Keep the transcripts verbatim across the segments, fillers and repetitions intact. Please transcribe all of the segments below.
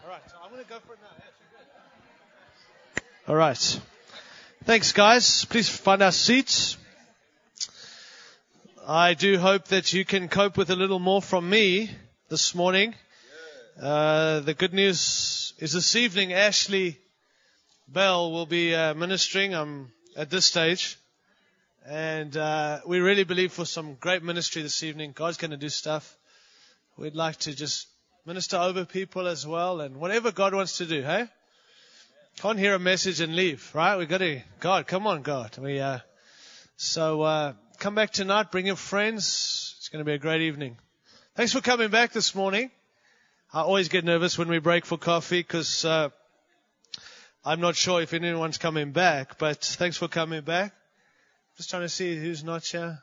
All right, so I'm going to go for it now. All right. Thanks, guys. Please find our seats. I do hope that you can cope with a little more from me this morning. Uh, the good news is this evening, Ashley Bell will be uh, ministering um, at this stage. And uh, we really believe for some great ministry this evening. God's going to do stuff. We'd like to just minister over people as well, and whatever God wants to do, hey? Can't hear a message and leave, right? We've got to, God, come on, God. We, uh, so, uh, come back tonight, bring your friends. It's going to be a great evening. Thanks for coming back this morning. I always get nervous when we break for coffee because, uh, I'm not sure if anyone's coming back, but thanks for coming back. Just trying to see who's not here.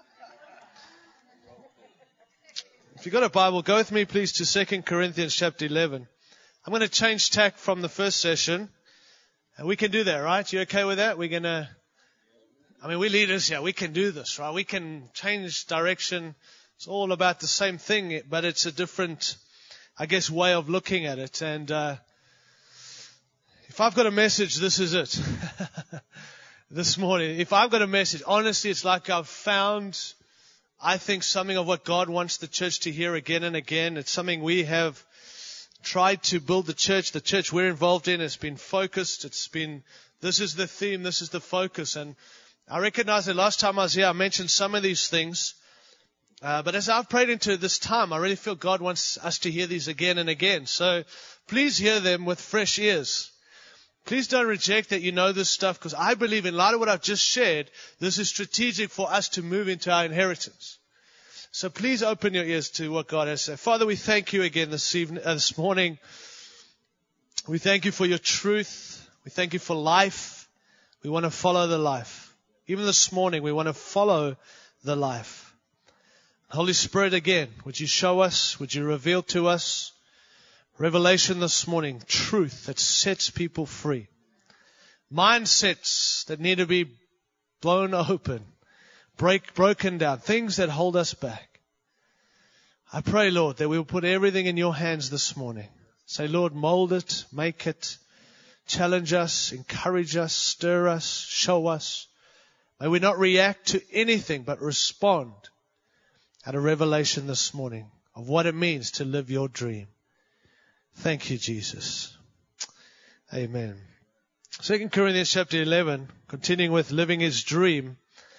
If you've got a Bible, go with me, please, to Second Corinthians chapter eleven. I'm going to change tack from the first session. And we can do that, right? You okay with that? We're going to, I mean, we leaders here, we can do this, right? We can change direction. It's all about the same thing, but it's a different, I guess, way of looking at it. And uh, if I've got a message, this is it. This morning, if I've got a message, honestly, it's like I've found, I think, something of what God wants the church to hear again and again. It's something we have tried to build the church. The church we're involved in has been focused. It's been, this is the theme, this is the focus. And I recognize that last time I was here, I mentioned some of these things. Uh, but as I've prayed into this time, I really feel God wants us to hear these again and again. So please hear them with fresh ears. Please don't reject that you know this stuff, because I believe in light of what I've just shared, this is strategic for us to move into our inheritance. So please open your ears to what God has said. Father, we thank you again this evening, uh, this morning. We thank you for your truth. We thank you for life. We want to follow the life. Even this morning, we want to follow the life. Holy Spirit, again, would you show us? Would you reveal to us? Revelation this morning, truth that sets people free. Mindsets that need to be blown open, break, broken down, things that hold us back. I pray, Lord, that we will put everything in your hands this morning. Say, Lord, mold it, make it, challenge us, encourage us, stir us, show us. May we not react to anything, but respond at a revelation this morning of what it means to live your dream. Thank you, Jesus. Amen. Second Corinthians chapter eleven, continuing with living his dream.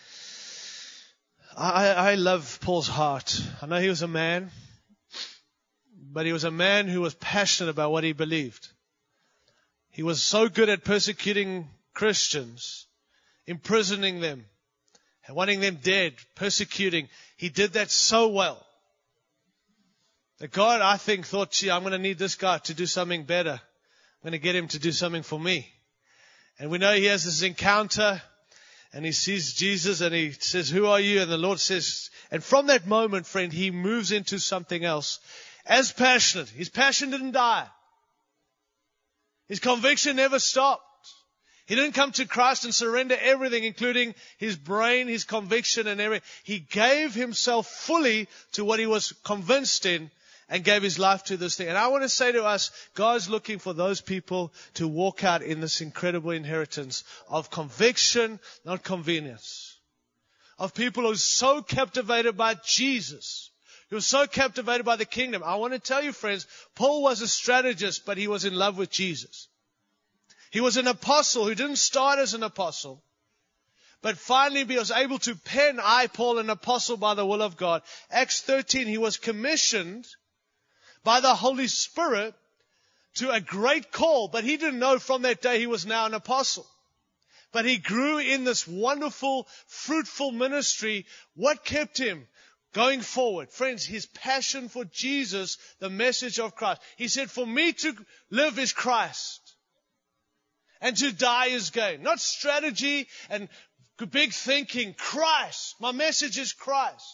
I, I love Paul's heart. I know he was a man, but he was a man who was passionate about what he believed. He was so good at persecuting Christians, imprisoning them, and wanting them dead, persecuting. He did that so well. That God, I think, thought, gee, I'm going to need this guy to do something better. I'm going to get him to do something for me. And we know he has this encounter, and he sees Jesus, and he says, who are you? And the Lord says, and from that moment, friend, he moves into something else. As passionate. His passion didn't die. His conviction never stopped. He didn't come to Christ and surrender everything, including his brain, his conviction, and everything. He gave himself fully to what he was convinced in, and gave his life to this thing. And I want to say to us, God's looking for those people to walk out in this incredible inheritance of conviction, not convenience. Of people who are so captivated by Jesus, who are so captivated by the kingdom. I want to tell you, friends, Paul was a strategist, but he was in love with Jesus. He was an apostle who didn't start as an apostle, but finally he was able to pen, I, Paul, an apostle by the will of God. Acts thirteen, he was commissioned by the Holy Spirit to a great call, but he didn't know from that day he was now an apostle. But he grew in this wonderful, fruitful ministry. What kept him going forward? Friends, his passion for Jesus, the message of Christ. He said, for me to live is Christ, and to die is gain. Not strategy and big thinking. Christ. My message is Christ.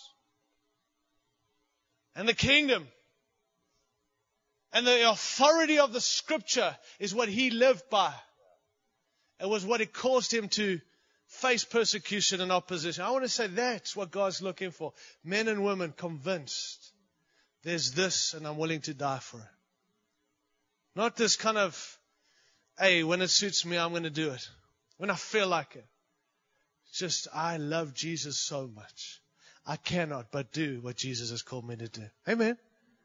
And the kingdom. And the authority of the Scripture is what he lived by. It was what it caused him to face persecution and opposition. I want to say that's what God's looking for. Men and women convinced there's this and I'm willing to die for it. Not this kind of, hey, when it suits me, I'm going to do it. When I feel like it. Just, I love Jesus so much. I cannot but do what Jesus has called me to do. Amen.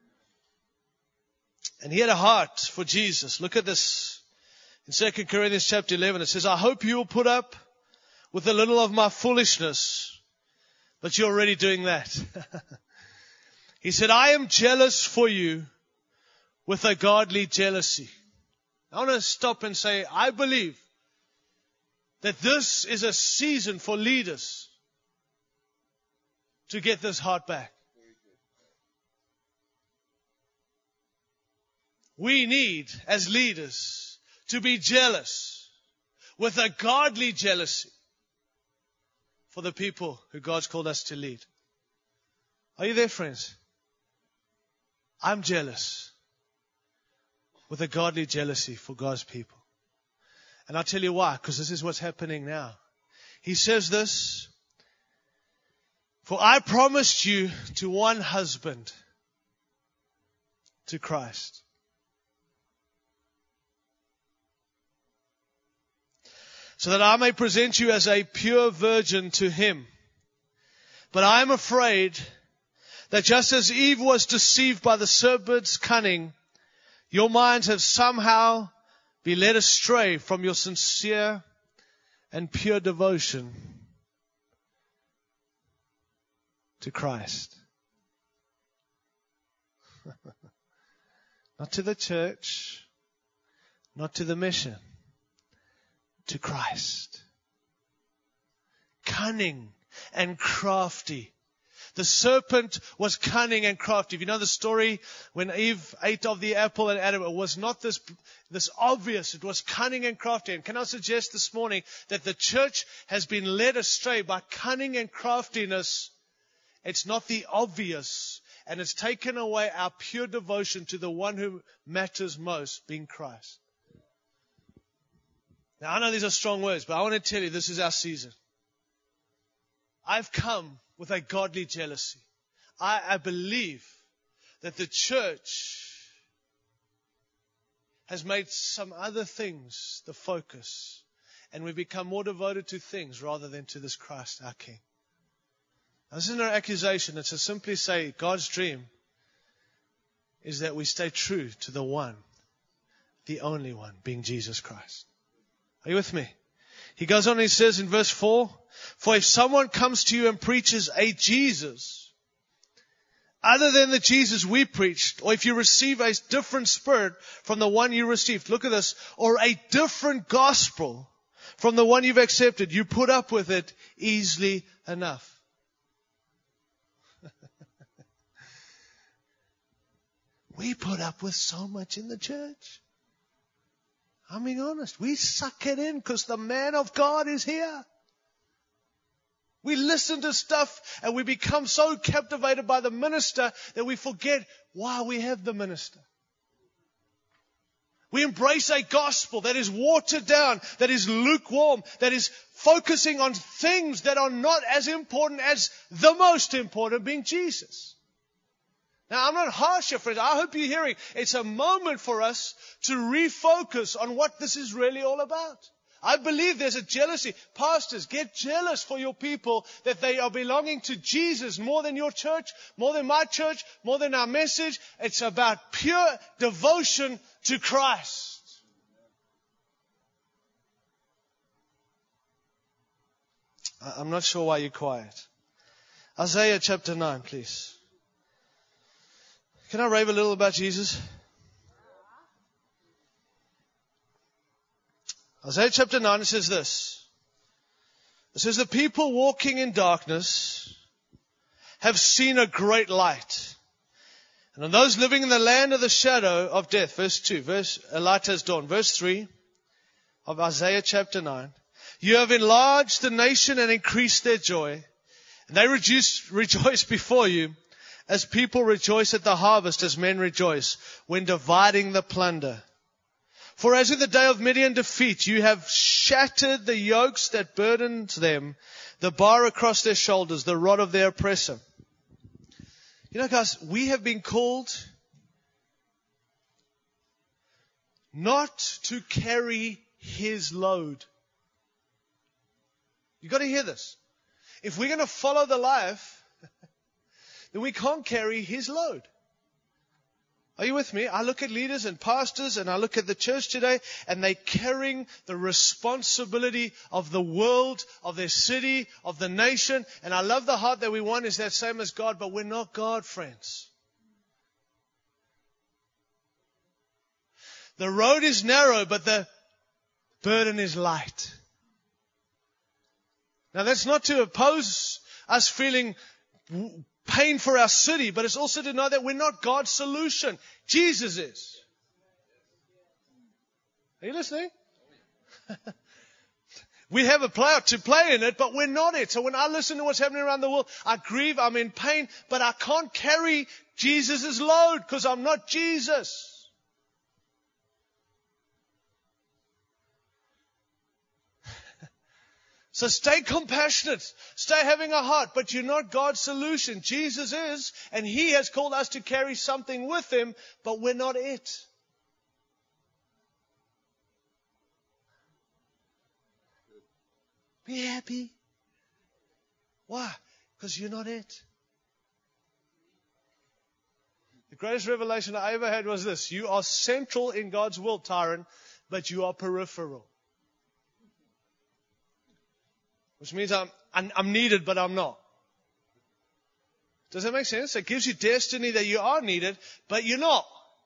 And he had a heart for Jesus. Look at this. In Second Corinthians chapter eleven, it says, I hope you will put up with a little of my foolishness. But you're already doing that. He said, I am jealous for you with a godly jealousy. I want to stop and say, I believe that this is a season for leaders to get this heart back. We need, as leaders, to be jealous with a godly jealousy for the people who God's called us to lead. Are you there, friends? I'm jealous with a godly jealousy for God's people. And I'll tell you why, because this is what's happening now. He says this, for I promised you to one husband, to Christ. So that I may present you as a pure virgin to him. But I am afraid that just as Eve was deceived by the serpent's cunning, your minds have somehow been led astray from your sincere and pure devotion to Christ. Not to the church, not to the mission, to Christ. Cunning and crafty. The serpent was cunning and crafty. If you know the story, when Eve ate of the apple and Adam, it was not this, this obvious. It was cunning and crafty. And can I suggest this morning that the church has been led astray by cunning and craftiness. It's not the obvious. And it's taken away our pure devotion to the one who matters most, being Christ. Now, I know these are strong words, but I want to tell you this is our season. I've come with a godly jealousy. I, I believe that the church has made some other things the focus, and we've become more devoted to things rather than to this Christ, our King. Now, this isn't an accusation. It's to simply say God's dream is that we stay true to the one, the only one, being Jesus Christ. Are you with me? He goes on and he says in verse four, for if someone comes to you and preaches a Jesus other than the Jesus we preached, or if you receive a different spirit from the one you received, look at this, or a different gospel from the one you've accepted, you put up with it easily enough. We put up with so much in the church. I'm being honest. We suck it in because the man of God is here. We listen to stuff and we become so captivated by the minister that we forget why we have the minister. We embrace a gospel that is watered down, that is lukewarm, that is focusing on things that are not as important as the most important, being Jesus. Now, I'm not harsh, friends. I hope you're hearing. It's a moment for us to refocus on what this is really all about. I believe there's a jealousy. Pastors, get jealous for your people that they are belonging to Jesus more than your church, more than my church, more than our message. It's about pure devotion to Christ. I'm not sure why you're quiet. Isaiah chapter nine, please. Can I rave a little about Jesus? Isaiah chapter nine, it says this. It says, the people walking in darkness have seen a great light. And on those living in the land of the shadow of death, verse two, verse, a light has dawned. Verse three of Isaiah chapter nine. You have enlarged the nation and increased their joy. And they reduce, rejoice before you. As people rejoice at the harvest, as men rejoice when dividing the plunder. For as in the day of Midian defeat, you have shattered the yokes that burdened them, the bar across their shoulders, the rod of their oppressor. You know, guys, we have been called not to carry His load. You've got to hear this. If we're going to follow the life, then we can't carry His load. Are you with me? I look at leaders and pastors and I look at the church today and they're carrying the responsibility of the world, of their city, of the nation. And I love the heart that we want is that same as God, but we're not God, friends. The road is narrow, but the burden is light. Now that's not to oppose us feeling pain for our city, but it's also to know that we're not God's solution. Jesus is. Are you listening? We have a part to play in it, but we're not it. So when I listen to what's happening around the world, I grieve, I'm in pain, but I can't carry Jesus' load because I'm not Jesus. So stay compassionate, stay having a heart, but you're not God's solution. Jesus is, and He has called us to carry something with Him, but we're not it. Be happy. Why? Because you're not it. The greatest revelation I ever had was this. You are central in God's will, Tyron, but you are peripheral. Which means I'm, I'm, I'm needed, but I'm not. Does that make sense? It gives you destiny that you are needed, but you're not.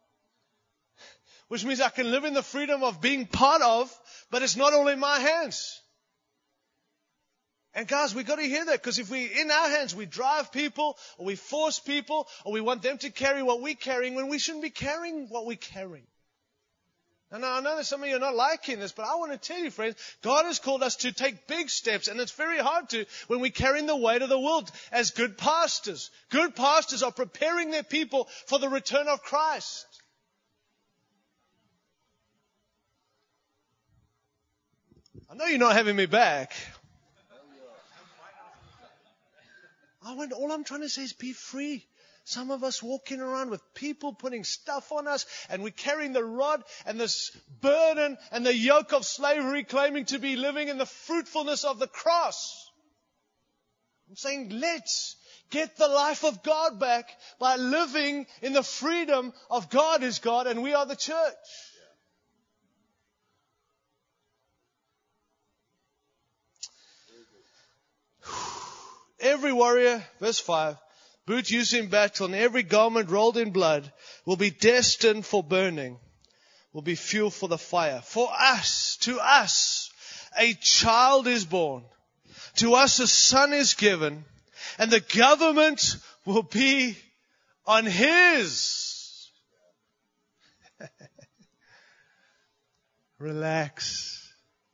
Which means I can live in the freedom of being part of, but it's not all in my hands. And guys, we've got to hear that, because if we, in our hands, we drive people, or we force people, or we want them to carry what we're carrying, when we shouldn't be carrying what we're carrying. And I know that some of you are not liking this, but I want to tell you, friends, God has called us to take big steps, and it's very hard to when we're carrying the weight of the world as good pastors. Good pastors are preparing their people for the return of Christ. I know you're not having me back. I went, all I'm trying to say is be free. Some of us walking around with people putting stuff on us, and we're carrying the rod and this burden and the yoke of slavery, claiming to be living in the fruitfulness of the cross. I'm saying let's get the life of God back by living in the freedom of God is God and we are the church. Every warrior, verse five, boot used in battle, and every garment rolled in blood will be destined for burning, will be fuel for the fire. For us, to us, a child is born. To us a son is given, and the government will be on His. Relax.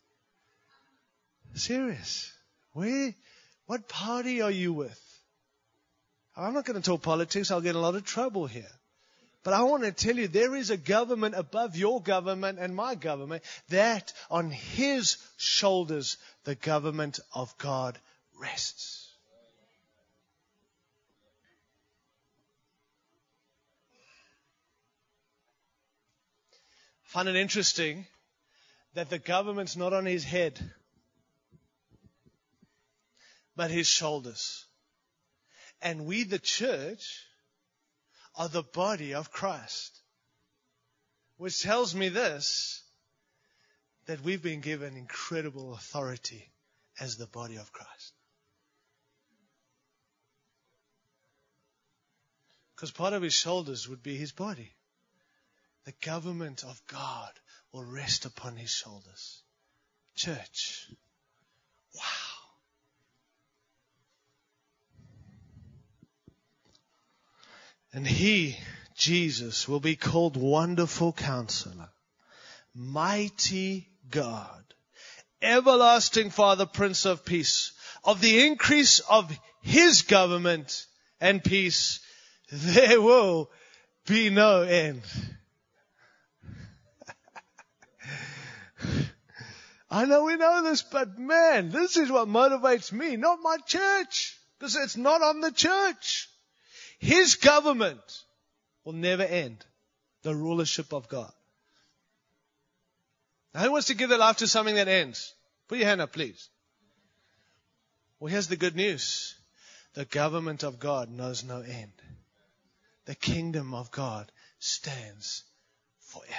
Serious. Where, what party are you with? I'm not going to talk politics. I'll get in a lot of trouble here. But I want to tell you, there is a government above your government and my government, that on His shoulders the government of God rests. I find it interesting that the government's not on His head, but His shoulders. And we, the church, are the body of Christ. Which tells me this, that we've been given incredible authority as the body of Christ. Because part of His shoulders would be His body. The government of God will rest upon His shoulders. Church. Wow. And He, Jesus, will be called Wonderful Counselor, Mighty God, Everlasting Father, Prince of Peace. Of the increase of His government and peace, there will be no end. I know we know this, but man, this is what motivates me, not my church, because it's not on the church. His government will never end. The rulership of God. Now, who wants to give their life to something that ends? Put your hand up, please. Well, here's the good news. The government of God knows no end. The kingdom of God stands forever.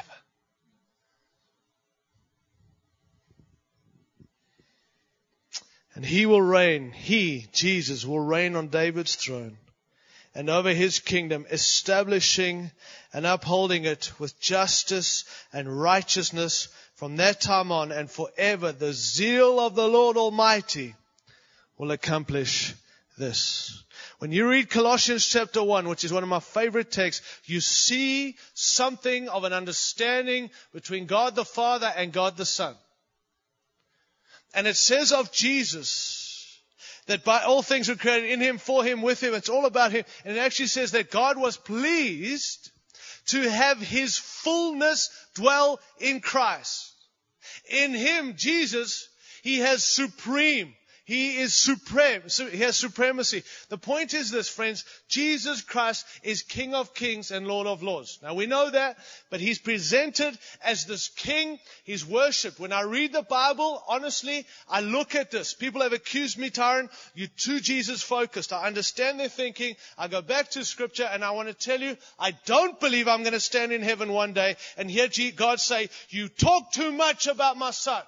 And He will reign, He, Jesus, will reign on David's throne and over His kingdom, establishing and upholding it with justice and righteousness from that time on and forever. The zeal of the Lord Almighty will accomplish this. When you read Colossians chapter one, which is one of my favorite texts, you see something of an understanding between God the Father and God the Son. And it says of Jesus that by all things were created in Him, for Him, with Him. It's all about Him. And it actually says that God was pleased to have His fullness dwell in Christ. In Him, Jesus, He has supreme. He is supreme. He has supremacy. The point is this, friends. Jesus Christ is King of kings and Lord of lords. Now we know that, but He's presented as this King. He's worshipped. When I read the Bible, honestly, I look at this. People have accused me, Tyron, you're too Jesus focused. I understand their thinking. I go back to Scripture and I want to tell you, I don't believe I'm going to stand in heaven one day and hear God say, you talk too much about my Son.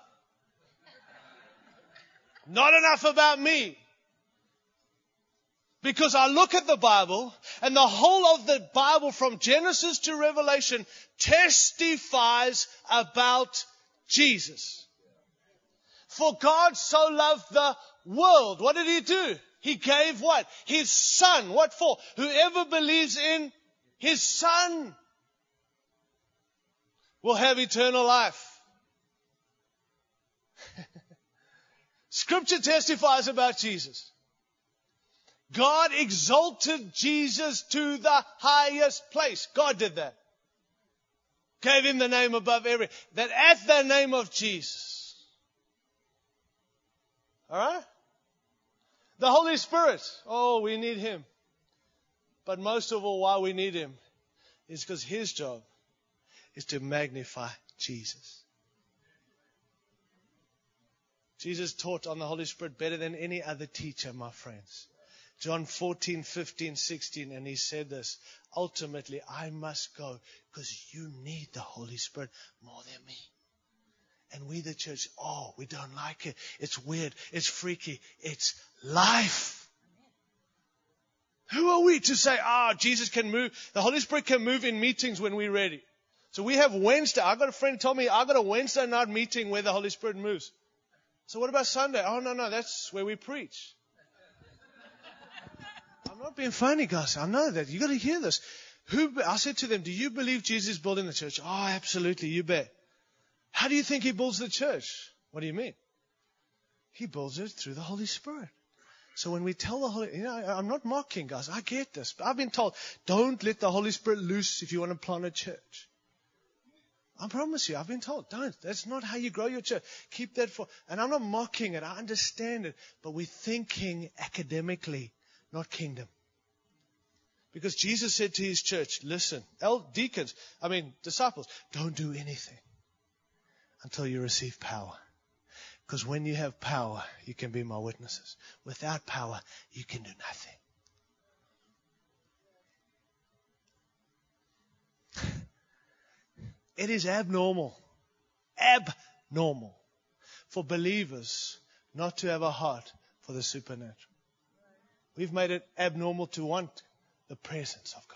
Not enough about me. Because I look at the Bible, and the whole of the Bible from Genesis to Revelation testifies about Jesus. For God so loved the world. What did He do? He gave what? His Son. What for? Whoever believes in His Son will have eternal life. Scripture testifies about Jesus. God exalted Jesus to the highest place. God did that. Gave Him the name above every. That at the name of Jesus. Alright? The Holy Spirit. Oh, we need Him. But most of all, why we need Him is because His job is to magnify Jesus. Jesus taught on the Holy Spirit better than any other teacher, my friends. John fourteen, fifteen, sixteen, and He said this, ultimately, I must go because you need the Holy Spirit more than me. And we, the church, oh, we don't like it. It's weird. It's freaky. It's life. Who are we to say, ah, oh, Jesus can move. The Holy Spirit can move in meetings when we're ready. So we have Wednesday. I got a friend told me, I got a Wednesday night meeting where the Holy Spirit moves. So what about Sunday? Oh, no, no, that's where we preach. I'm not being funny, guys. I know that. You got to hear this. Who? I said to them, do you believe Jesus is building the church? Oh, absolutely. You bet. How do you think He builds the church? What do you mean? He builds it through the Holy Spirit. So when we tell the Holy, you know, I'm not mocking, guys. I get this. But I've been told, don't let the Holy Spirit loose if you want to plant a church. I promise you, I've been told, don't. That's not how you grow your church. Keep that for, and I'm not mocking it. I understand it. But we're thinking academically, not kingdom. Because Jesus said to His church, listen, el- deacons, I mean, disciples, don't do anything until you receive power. Because when you have power, you can be my witnesses. Without power, you can do nothing. It is abnormal, abnormal for believers not to have a heart for the supernatural. We've made it abnormal to want the presence of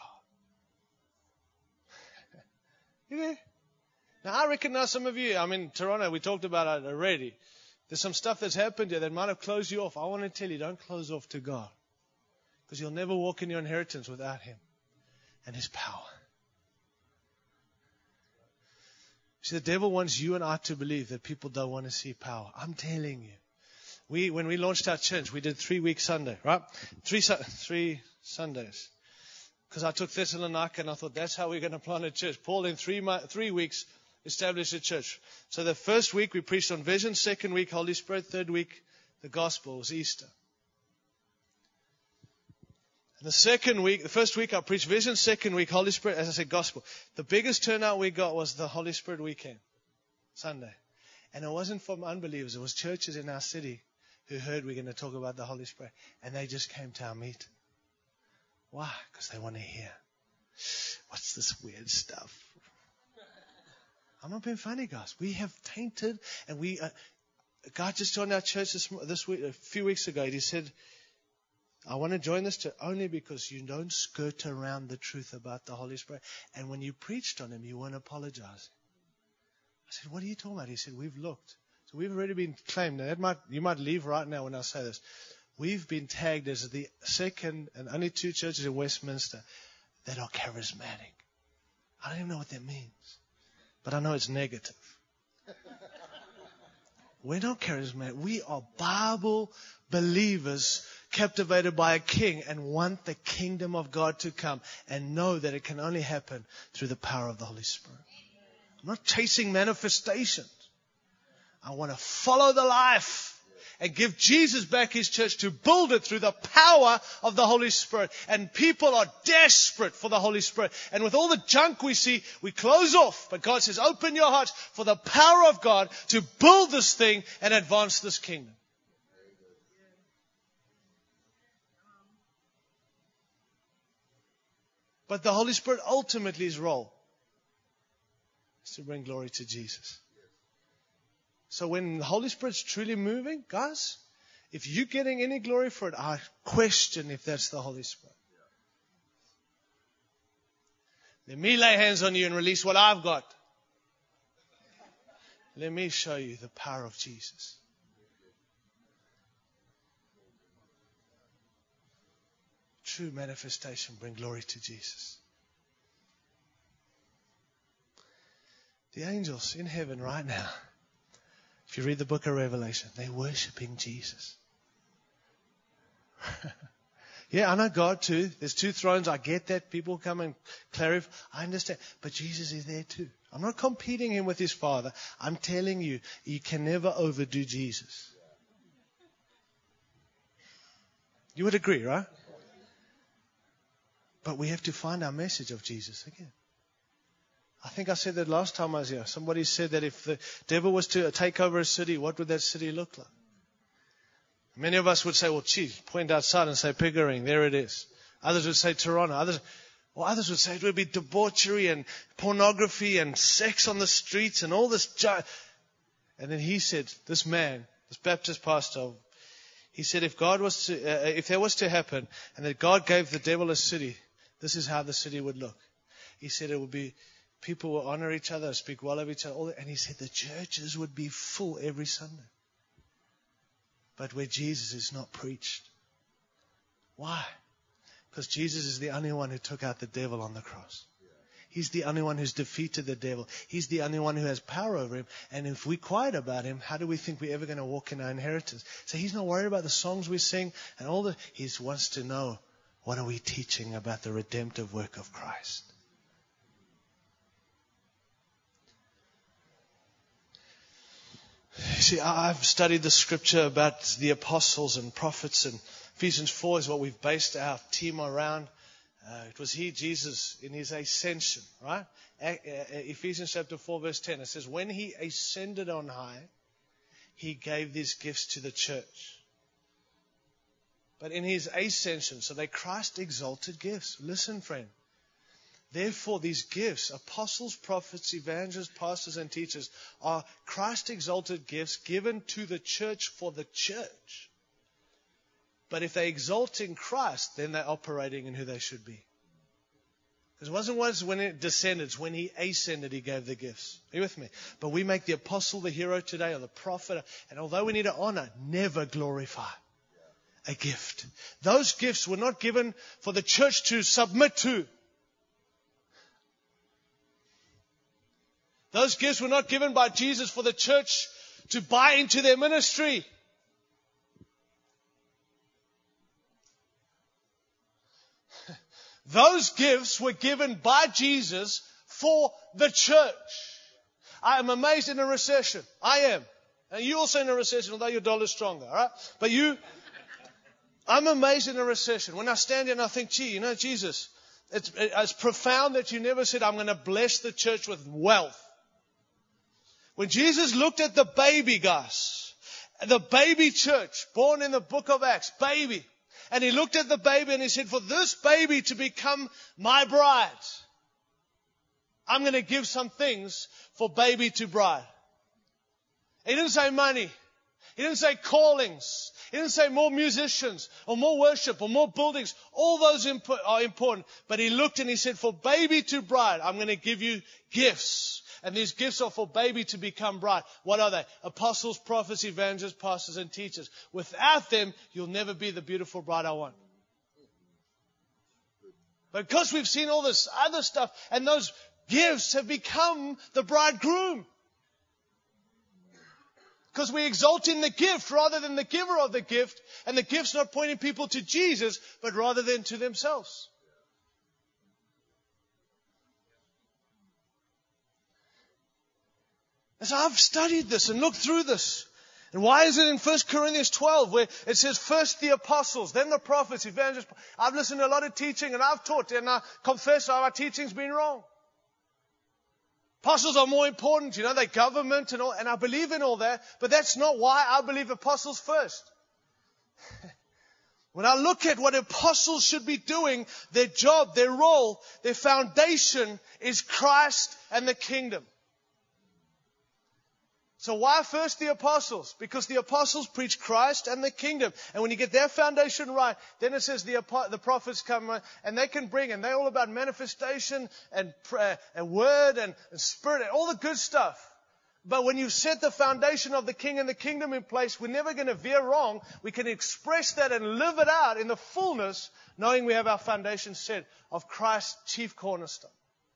God. You know? Now, I recognize some of you, I'm in Toronto, we talked about it already. There's some stuff that's happened here that might have closed you off. I want to tell you, don't close off to God. Because you'll never walk in your inheritance without Him and His power. See, the devil wants you and I to believe that people don't want to see power. I'm telling you. We, when we launched our church, we did three week Sunday, right? Three, three Sundays. Because I took Thessalonica and I thought that's how we're going to plant a church. Paul in three, three weeks established a church. So the first week we preached on vision. Second week, Holy Spirit. Third week, the gospel. It was Easter. The second week, the first week I preached vision, second week Holy Spirit, as I said, gospel. The biggest turnout we got was the Holy Spirit weekend, Sunday. And it wasn't from unbelievers. It was churches in our city who heard we're going to talk about the Holy Spirit. And they just came to our meeting. Why? Because they want to hear. What's this weird stuff? I'm not being funny, guys. We have tainted, and we. Uh, God just joined our church this, this week, a few weeks ago. He said, I want to join this church only because you don't skirt around the truth about the Holy Spirit. And when you preached on Him, you weren't apologizing. I said, what are you talking about? He said, we've looked. So we've already been claimed. Now, that might, you might leave right now when I say this. We've been tagged as the second and only two churches in Westminster that are charismatic. I don't even know what that means. But I know it's negative. We're not charismatic. We are Bible believers captivated by a king and want the kingdom of God to come and know that it can only happen through the power of the Holy Spirit. I'm not chasing manifestations. I want to follow the life and give Jesus back His church to build it through the power of the Holy Spirit. And people are desperate for the Holy Spirit. And with all the junk we see, we close off. But God says, open your hearts for the power of God to build this thing and advance this kingdom. But the Holy Spirit, ultimately, His role is to bring glory to Jesus. So when the Holy Spirit's truly moving, guys, if you're getting any glory for it, I question if that's the Holy Spirit. Let me lay hands on you and release what I've got. Let me show you the power of Jesus. True manifestation, bring glory to Jesus. The angels in heaven right now, if you read the book of Revelation, they're worshiping Jesus. Yeah, I know God too. There's two thrones. I get that. People come and clarify. I understand. But Jesus is there too. I'm not competing Him with His Father. I'm telling you, you can never overdo Jesus. You would agree, right? But we have to find our message of Jesus again. I think I said that last time I was here. Somebody said that if the devil was to take over a city, what would that city look like? Many of us would say, well, gee, point outside and say Pickering, there it is. Others would say Toronto. Others, or others would say it would be debauchery and pornography and sex on the streets and all this. Ju- and then he said, this man, this Baptist pastor, he said, if God was to, uh, if that was to happen, and that God gave the devil a city, this is how the city would look. He said it would be. People will honor each other, speak well of each other. And he said the churches would be full every Sunday. But where Jesus is not preached. Why? Because Jesus is the only one who took out the devil on the cross. He's the only one who's defeated the devil. He's the only one who has power over him. And if we're quiet about Him, how do we think we're ever going to walk in our inheritance? So He's not worried about the songs we sing and all the. He wants to know, what are we teaching about the redemptive work of Christ? See, I've studied the scripture about the apostles and prophets, and Ephesians four is what we've based our team around. Uh, it was He, Jesus, in His ascension, right? Ephesians chapter four, verse ten, it says, when He ascended on high, He gave these gifts to the church. But in His ascension, so they Christ exalted gifts. Listen, friend. Therefore, these gifts, apostles, prophets, evangelists, pastors, and teachers, are Christ-exalted gifts given to the church for the church. But if they're exalting Christ, then they're operating in who they should be. Because it wasn't once when it descended, it's when He ascended, He gave the gifts. Are you with me? But we make the apostle the hero today, or the prophet, and although we need to honor, never glorify. A gift. Those gifts were not given for the church to submit to. Those gifts were not given by Jesus for the church to buy into their ministry. Those gifts were given by Jesus for the church. I am amazed in a recession. I am. And you also in a recession, although your dollar's stronger, all right? But you, I'm amazed in a recession. When I stand here and I think, gee, you know, Jesus, it's, it's profound that you never said, I'm going to bless the church with wealth. When Jesus looked at the baby, guys, the baby church, born in the book of Acts, baby. And he looked at the baby and he said, for this baby to become my bride, I'm going to give some things for baby to bride. He didn't say money. He didn't say callings. He didn't say more musicians or more worship or more buildings. All those impo- are important. But he looked and he said, for baby to bride, I'm going to give you gifts. And these gifts are for baby to become bride. What are they? Apostles, prophets, evangelists, pastors, and teachers. Without them, you'll never be the beautiful bride I want. But because we've seen all this other stuff, and those gifts have become the bridegroom. Because we exalt in the gift rather than the giver of the gift. And the gift's not pointing people to Jesus, but rather than to themselves. And so I've studied this and looked through this. And why is it in First Corinthians twelve where it says first the apostles, then the prophets, evangelists? I've listened to a lot of teaching and I've taught and I confess our teaching's been wrong. Apostles are more important, you know, they're government and all, and I believe in all that, but that's not why I believe apostles first. When I look at what apostles should be doing, their job, their role, their foundation is Christ and the kingdom. So why first the apostles? Because the apostles preach Christ and the kingdom. And when you get their foundation right, then it says the, the prophets come and they can bring, and they're all about manifestation and prayer and word and, and spirit and all the good stuff. But when you set the foundation of the king and the kingdom in place, we're never going to veer wrong. We can express that and live it out in the fullness, knowing we have our foundation set of Christ's chief cornerstone.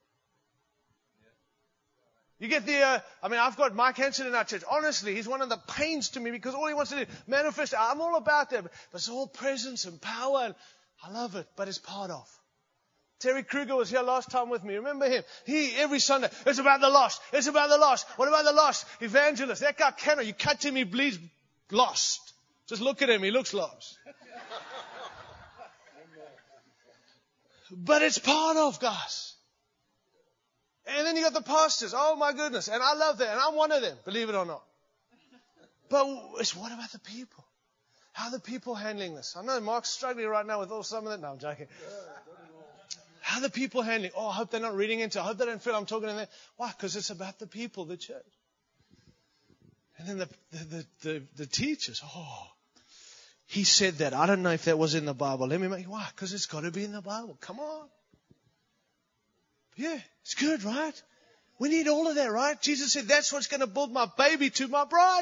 You get the, uh, I mean, I've got Mike Hansen in our church. Honestly, he's one of the pains to me because all he wants to do, manifest. I'm all about that. But it's all presence and power, and I love it, but it's part of. Terry Kruger was here last time with me. Remember him? He, every Sunday, it's about the lost. It's about the lost. What about the lost? Evangelist. That guy cannot. You cut him, he bleeds lost. Just look at him. He looks lost. But it's part of, guys. And then you got the pastors. Oh my goodness. And I love that. And I'm one of them, believe it or not. But it's what about the people? How are the people handling this? I know Mark's struggling right now with all some of that. No, I'm joking. How are the people handling? Oh, I hope they're not reading into it. I hope they don't feel I'm talking to them. Why? Because it's about the people, the church. And then the, the, the, the, the teachers. Oh, he said that. I don't know if that was in the Bible. Let me make, why? Because it's got to be in the Bible. Come on. Yeah, it's good, right? We need all of that, right? Jesus said that's what's going to build my baby to my bride.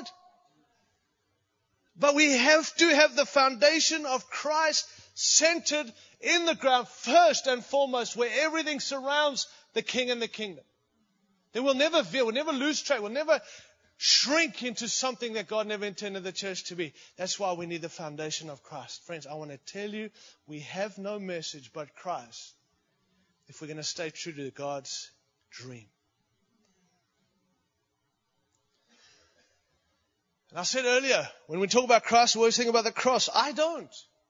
But we have to have the foundation of Christ centered in the ground first and foremost, where everything surrounds the king and the kingdom. Then we'll never veer, we'll never lose track, we'll never shrink into something that God never intended the church to be. That's why we need the foundation of Christ. Friends, I want to tell you, we have no message but Christ if we're going to stay true to God's dream. And I said earlier, when we talk about Christ, we always think about the cross. I don't.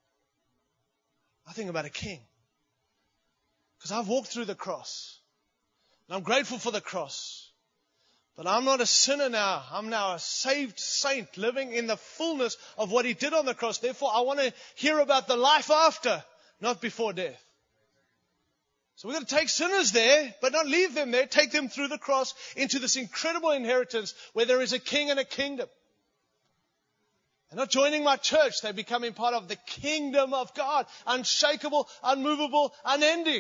I think about a king. Because I've walked through the cross. And I'm grateful for the cross. But I'm not a sinner now. I'm now a saved saint living in the fullness of what He did on the cross. Therefore, I want to hear about the life after, not before death. So we're going to take sinners there, but not leave them there. Take them through the cross into this incredible inheritance where there is a king and a kingdom. They're not joining my church. They're becoming part of the kingdom of God. Unshakable, unmovable, unending.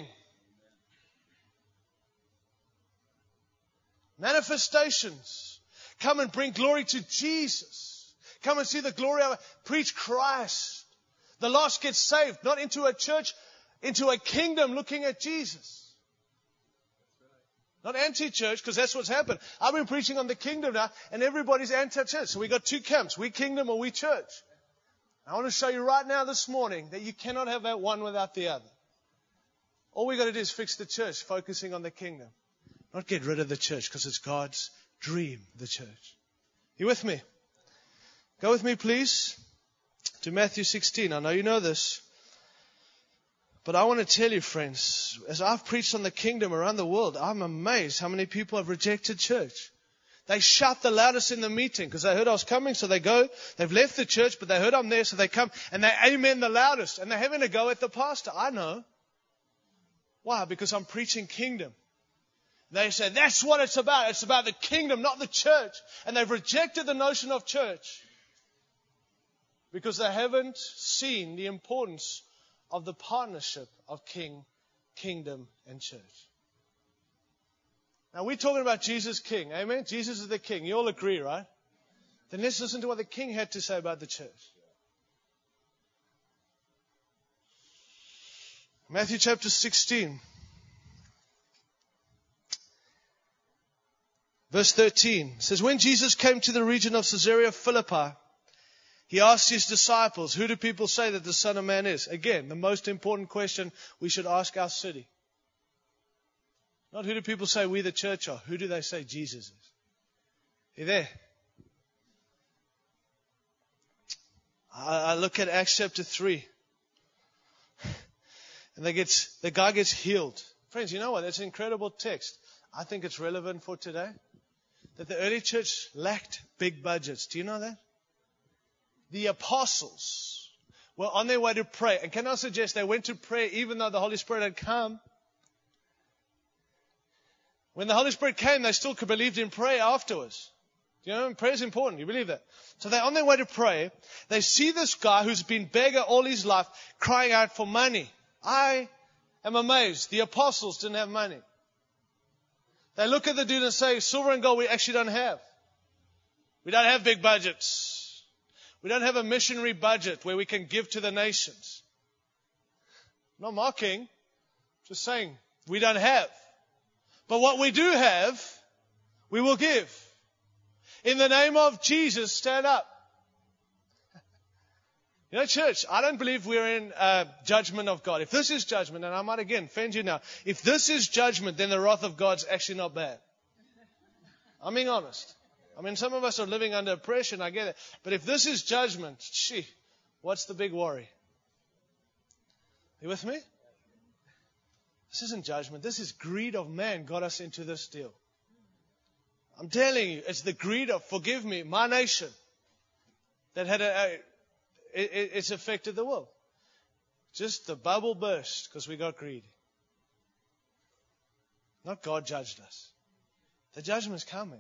Manifestations. Come and bring glory to Jesus. Come and see the glory of it. Preach Christ. The lost get saved, not into a church, into a kingdom looking at Jesus. Not anti-church, because that's what's happened. I've been preaching on the kingdom now, and everybody's anti-church. So we got two camps. We kingdom or we church. I want to show you right now this morning that you cannot have that one without the other. All we got to do is fix the church, focusing on the kingdom. Not get rid of the church, because it's God's dream, the church. You with me? Go with me, please, to Matthew sixteen. I know you know this. But I want to tell you, friends, as I've preached on the kingdom around the world, I'm amazed how many people have rejected church. They shout the loudest in the meeting because they heard I was coming, so they go. They've left the church, but they heard I'm there, so they come and they amen the loudest. And they're having a go at the pastor. I know. Why? Because I'm preaching kingdom. They say, that's what it's about. It's about the kingdom, not the church. And they've rejected the notion of church because they haven't seen the importance of the partnership of king, kingdom, and church. Now, we're talking about Jesus King. Amen? Jesus is the King. You all agree, right? Then let's listen to what the King had to say about the church. Matthew chapter sixteen. Verse thirteen says, when Jesus came to the region of Caesarea Philippi, he asked his disciples, who do people say that the Son of Man is? Again, the most important question we should ask our city. Not who do people say we the church are. Who do they say Jesus is? You there? I, I look at Acts chapter three. And they get, the guy gets healed. Friends, you know what? That's an incredible text. I think it's relevant for today. That the early church lacked big budgets. Do you know that? The apostles were on their way to pray. And can I suggest they went to prayer even though the Holy Spirit had come? When the Holy Spirit came, they still believed in prayer afterwards. You know, prayer is important. You believe that? So they're on their way to pray. They see this guy who's been beggar all his life crying out for money. I am amazed. The apostles didn't have money. They look at the dude and say, silver and gold we actually don't have. We don't have big budgets. We don't have a missionary budget where we can give to the nations. I'm not mocking. Just saying, we don't have. But what we do have, we will give. In the name of Jesus, stand up. You know, church, I don't believe we're in uh, judgment of God. If this is judgment, and I might again offend you now, if this is judgment, then the wrath of God's actually not bad. I'm being honest. I mean, some of us are living under oppression, I get it. But if this is judgment, gee, what's the big worry? You with me? This isn't judgment. This is greed of man got us into this deal. I'm telling you, it's the greed of, forgive me, my nation that had a, a it, it, it's affected the world. Just the bubble burst because we got greedy. Not God judged us. The judgment's coming.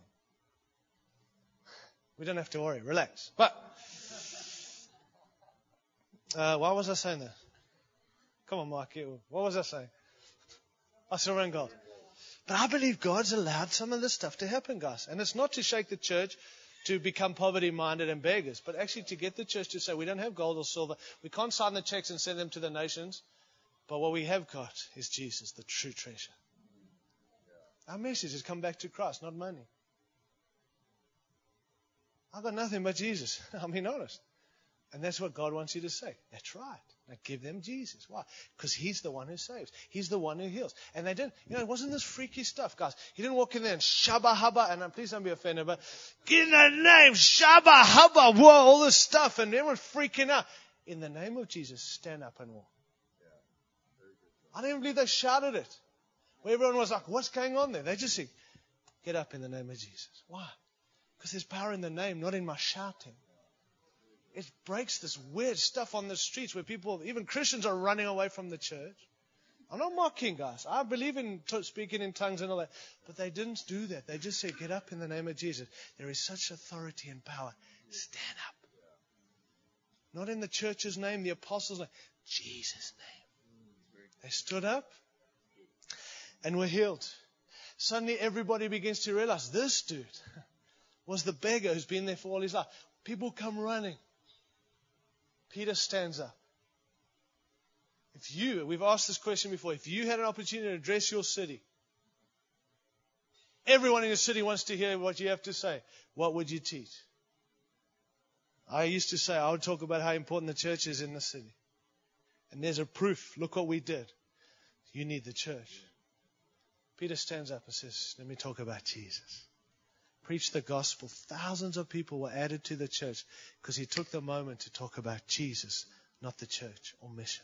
We don't have to worry. Relax. But, uh, why was I saying that? Come on, Mark. What was I saying? I surrender God. But I believe God's allowed some of this stuff to happen, guys. And it's not to shake the church to become poverty-minded and beggars, but actually to get the church to say, we don't have gold or silver. We can't sign the checks and send them to the nations. But what we have got is Jesus, the true treasure. Our message has come back to Christ, not money. I've got nothing but Jesus. I'm being honest. And that's what God wants you to say. That's right. Now give them Jesus. Why? Because He's the one who saves. He's the one who heals. And they didn't, you know, it wasn't this freaky stuff, guys. He didn't walk in there and shabba hubba, and please don't be offended, but in the name, shabba hubba, whoa, all this stuff, and everyone freaking out. In the name of Jesus, stand up and walk. I don't even believe they shouted it. Where everyone was like, what's going on there? They just said, get up in the name of Jesus. Why? Because there's power in the name, not in my shouting. It breaks this weird stuff on the streets where people, even Christians, are running away from the church. I'm not mocking, guys. I believe in t- speaking in tongues and all that. But they didn't do that. They just said, get up in the name of Jesus. There is such authority and power. Stand up. Not in the church's name, the apostles' name. Jesus' name. They stood up and were healed. Suddenly everybody begins to realize this dude was the beggar who's been there for all his life. People come running. Peter stands up. If you, we've asked this question before, if you had an opportunity to address your city, everyone in your city wants to hear what you have to say, what would you teach? I used to say, I would talk about how important the church is in the city. And there's a proof. Look what we did. You need the church. Peter stands up and says, let me talk about Jesus. Preach the gospel. Thousands of people were added to the church because he took the moment to talk about Jesus, not the church or mission.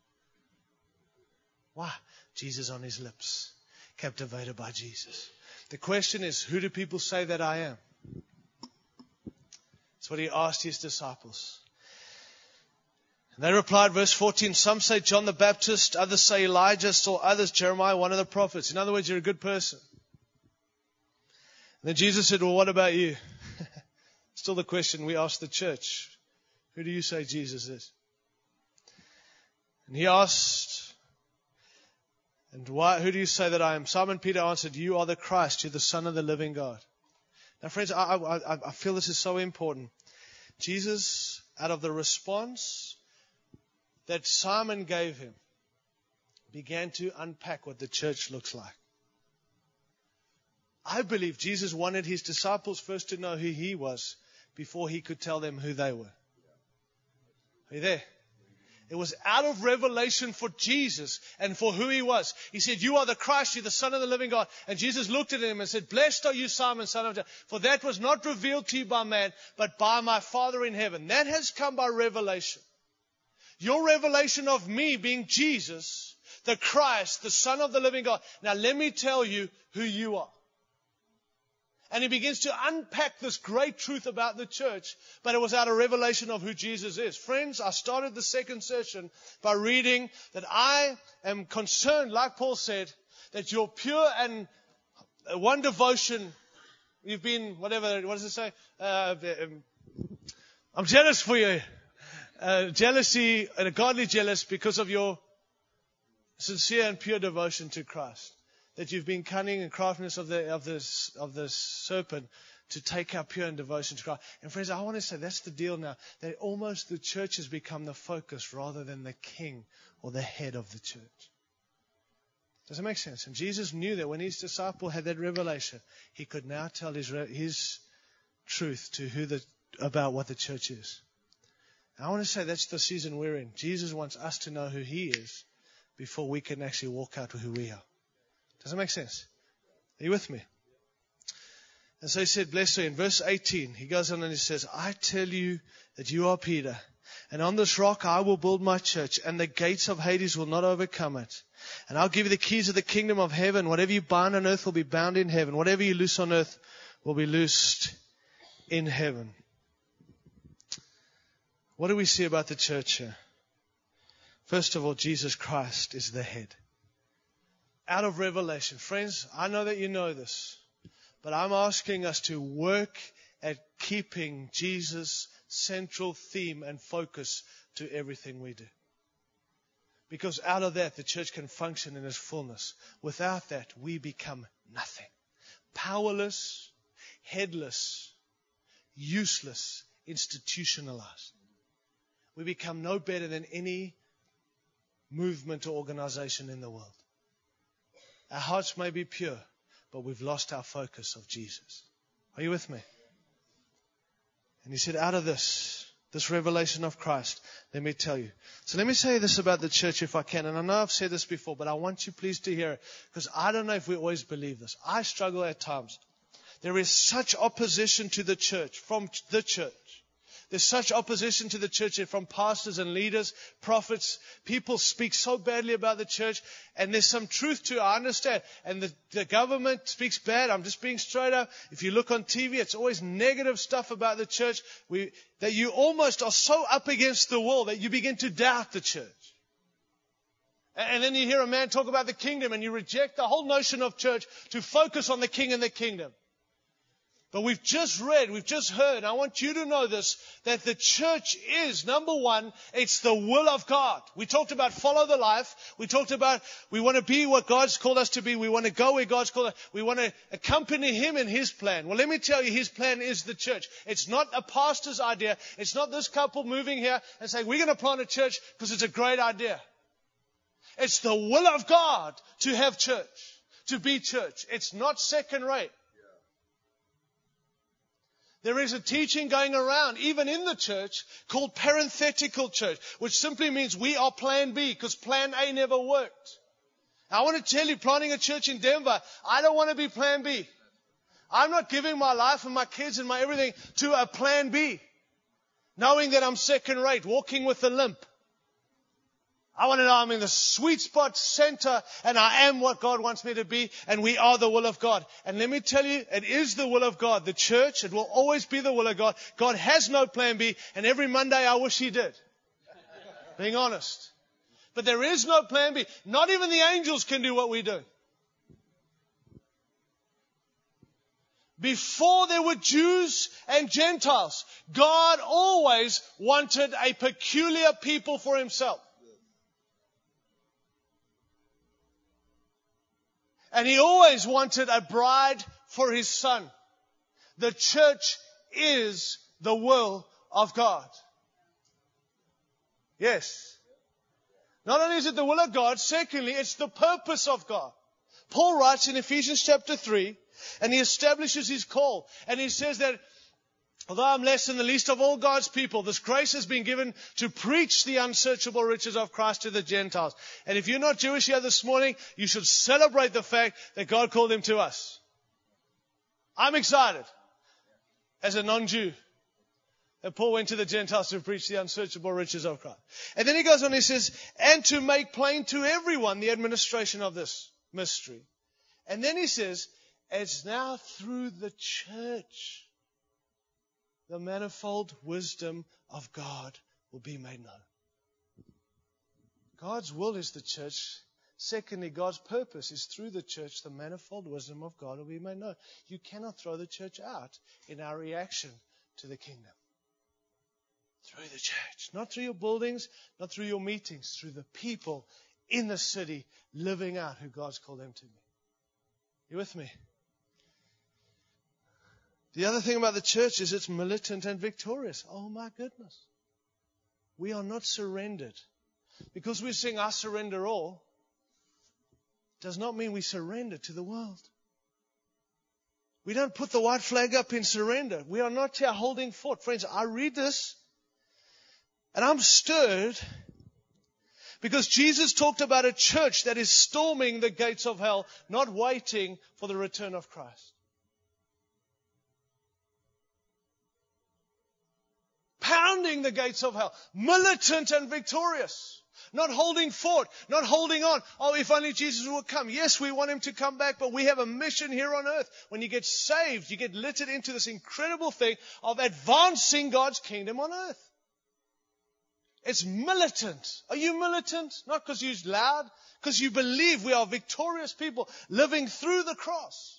Why? Jesus on his lips. Captivated by Jesus. The question is, who do people say that I am? That's what he asked his disciples. And they replied, verse fourteen, some say John the Baptist, others say Elijah, still others Jeremiah, one of the prophets. In other words, you're a good person. And then Jesus said, well, what about you? Still the question we ask the church. Who do you say Jesus is? And he asked, and why, who do you say that I am? Simon Peter answered, you are the Christ, you're the Son of the living God. Now friends, I, I, I feel this is so important. Jesus, out of the response that Simon gave him, began to unpack what the church looks like. I believe Jesus wanted his disciples first to know who he was before he could tell them who they were. Are you there? It was out of revelation for Jesus and for who he was. He said, you are the Christ, you're the Son of the living God. And Jesus looked at him and said, blessed are you, Simon, son of John, for that was not revealed to you by man, but by my Father in heaven. That has come by revelation. Your revelation of me being Jesus, the Christ, the Son of the living God. Now let me tell you who you are. And he begins to unpack this great truth about the church, but it was out of revelation of who Jesus is. Friends, I started the second session by reading that I am concerned, like Paul said, that your pure and one devotion, you've been, whatever, what does it say? Uh, I'm jealous for you. Uh, jealousy, and a godly jealous because of your sincere and pure devotion to Christ. That you've been cunning and craftiness of the of this of the serpent to take our pure and devotion to Christ. And friends, I want to say that's the deal now. That almost the church has become the focus rather than the king or the head of the church. Does it make sense? And Jesus knew that when his disciple had that revelation, he could now tell his his truth to who the about what the church is. And I want to say that's the season we're in. Jesus wants us to know who he is before we can actually walk out with who we are. Does that make sense? Are you with me? And so he said, blessed are you. In verse eighteen, he goes on and he says, I tell you that you are Peter, and on this rock I will build my church, and the gates of Hades will not overcome it. And I'll give you the keys of the kingdom of heaven. Whatever you bind on earth will be bound in heaven. Whatever you loose on earth will be loosed in heaven. What do we see about the church here? First of all, Jesus Christ is the head. Out of revelation. Friends, I know that you know this, but I'm asking us to work at keeping Jesus' central theme and focus to everything we do. Because out of that, the church can function in its fullness. Without that, we become nothing. Powerless, headless, useless, institutionalized. We become no better than any movement or organization in the world. Our hearts may be pure, but we've lost our focus of Jesus. Are you with me? And he said, out of this, this revelation of Christ, let me tell you. So let me say this about the church if I can. And I know I've said this before, but I want you please to hear it. Because I don't know if we always believe this. I struggle at times. There is such opposition to the church, from the church. There's such opposition to the church from pastors and leaders, prophets. People speak so badly about the church. And there's some truth to it, I understand. And the, the government speaks bad. I'm just being straight up. If you look on T V, it's always negative stuff about the church. We, that you almost are so up against the wall that you begin to doubt the church. And, and then you hear a man talk about the kingdom and you reject the whole notion of church to focus on the king and the kingdom. But we've just read, we've just heard, I want you to know this, that the church is, number one, it's the will of God. We talked about follow the life. We talked about we want to be what God's called us to be. We want to go where God's called us. We want to accompany Him in His plan. Well, let me tell you, His plan is the church. It's not a pastor's idea. It's not this couple moving here and saying, we're going to plant a church because it's a great idea. It's the will of God to have church, to be church. It's not second rate. There is a teaching going around, even in the church, called parenthetical church, which simply means we are plan B, because plan A never worked. I want to tell you, planting a church in Denver, I don't want to be plan B. I'm not giving my life and my kids and my everything to a plan B, knowing that I'm second rate, walking with a limp. I want to know I'm in the sweet spot center and I am what God wants me to be, and we are the will of God. And let me tell you, it is the will of God. The church, it will always be the will of God. God has no plan B, and every Monday I wish He did. Being honest. But there is no plan B. Not even the angels can do what we do. Before there were Jews and Gentiles, God always wanted a peculiar people for Himself. And He always wanted a bride for His Son. The church is the will of God. Yes. Not only is it the will of God, secondly, it's the purpose of God. Paul writes in Ephesians chapter three, and he establishes his call. And he says that, although I'm less than the least of all God's people, this grace has been given to preach the unsearchable riches of Christ to the Gentiles. And if you're not Jewish here this morning, you should celebrate the fact that God called Him to us. I'm excited as a non-Jew that Paul went to the Gentiles to preach the unsearchable riches of Christ. And then he goes on, he says, and to make plain to everyone the administration of this mystery. And then he says, it's now through the church the manifold wisdom of God will be made known. God's will is the church. Secondly, God's purpose is through the church the manifold wisdom of God will be made known. You cannot throw the church out in our reaction to the kingdom. Through the church. Not through your buildings, not through your meetings, through the people in the city living out who God's called them to be. You with me? The other thing about the church is it's militant and victorious. Oh my goodness. We are not surrendered. Because we sing, I surrender all, does not mean we surrender to the world. We don't put the white flag up in surrender. We are not here holding fort. Friends, I read this and I'm stirred because Jesus talked about a church that is storming the gates of hell, not waiting for the return of Christ. Pounding the gates of hell, militant and victorious, not holding fort, not holding on. Oh, if only Jesus would come. Yes, we want Him to come back, but we have a mission here on earth. When you get saved, you get littered into this incredible thing of advancing God's kingdom on earth. It's militant. Are you militant? Not because you're loud, because you believe we are victorious people living through the cross.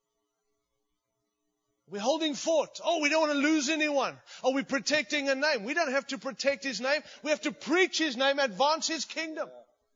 We're holding fort. Oh, we don't want to lose anyone. Oh, we're protecting a name. We don't have to protect His name. We have to preach His name, advance His kingdom.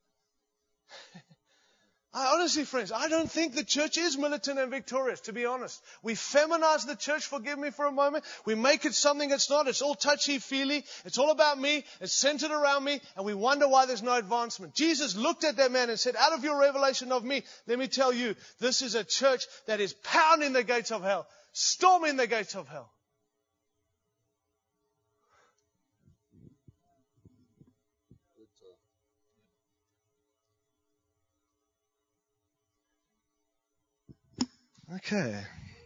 I honestly, friends, I don't think the church is militant and victorious, to be honest. We feminize the church, forgive me for a moment. We make it something it's not. It's all touchy-feely. It's all about me. It's centered around me. And we wonder why there's no advancement. Jesus looked at that man and said, out of your revelation of me, let me tell you, this is a church that is pounding the gates of hell. Storming the gates of hell. Okay.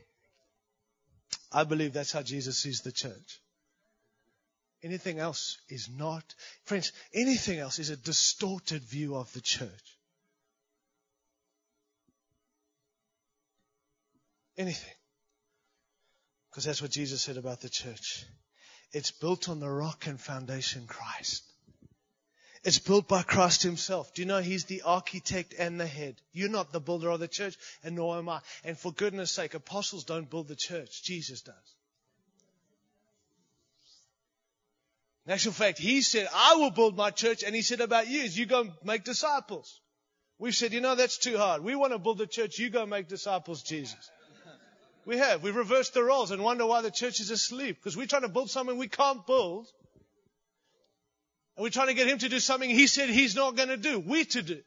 I believe that's how Jesus sees the church. Anything else is not. Friends, anything else is a distorted view of the church. Anything. Because that's what Jesus said about the church. It's built on the rock and foundation, Christ. It's built by Christ Himself. Do you know He's the architect and the head? You're not the builder of the church, and nor am I. And for goodness sake, apostles don't build the church. Jesus does. In actual fact, He said, I will build my church. And He said about you is you go make disciples. We've said, you know, that's too hard. We want to build the church. You go make disciples, Jesus. We have. We've reversed the roles and wonder why the church is asleep. Because we're trying to build something we can't build. And we're trying to get Him to do something He said He's not going to do. We to do.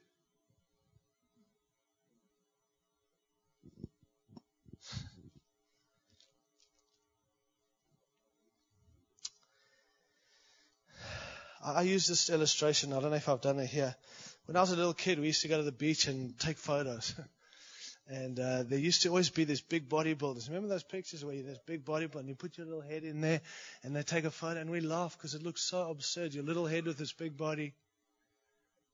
I use this illustration. I don't know if I've done it here. When I was a little kid, we used to go to the beach and take photos. And uh, there used to always be these big bodybuilders. Remember those pictures where there's big bodybuilder and you put your little head in there and they take a photo and we laugh because it looks so absurd. Your little head with this big body.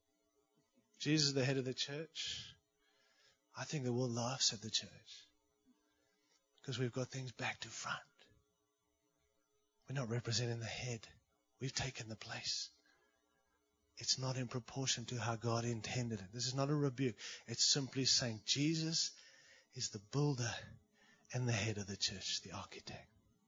Jesus is the head of the church, I think the world laughs at the church because we've got things back to front. We're not representing the head. We've taken the place. It's not in proportion to how God intended it. This is not a rebuke. It's simply saying Jesus is the builder and the head of the church, the architect.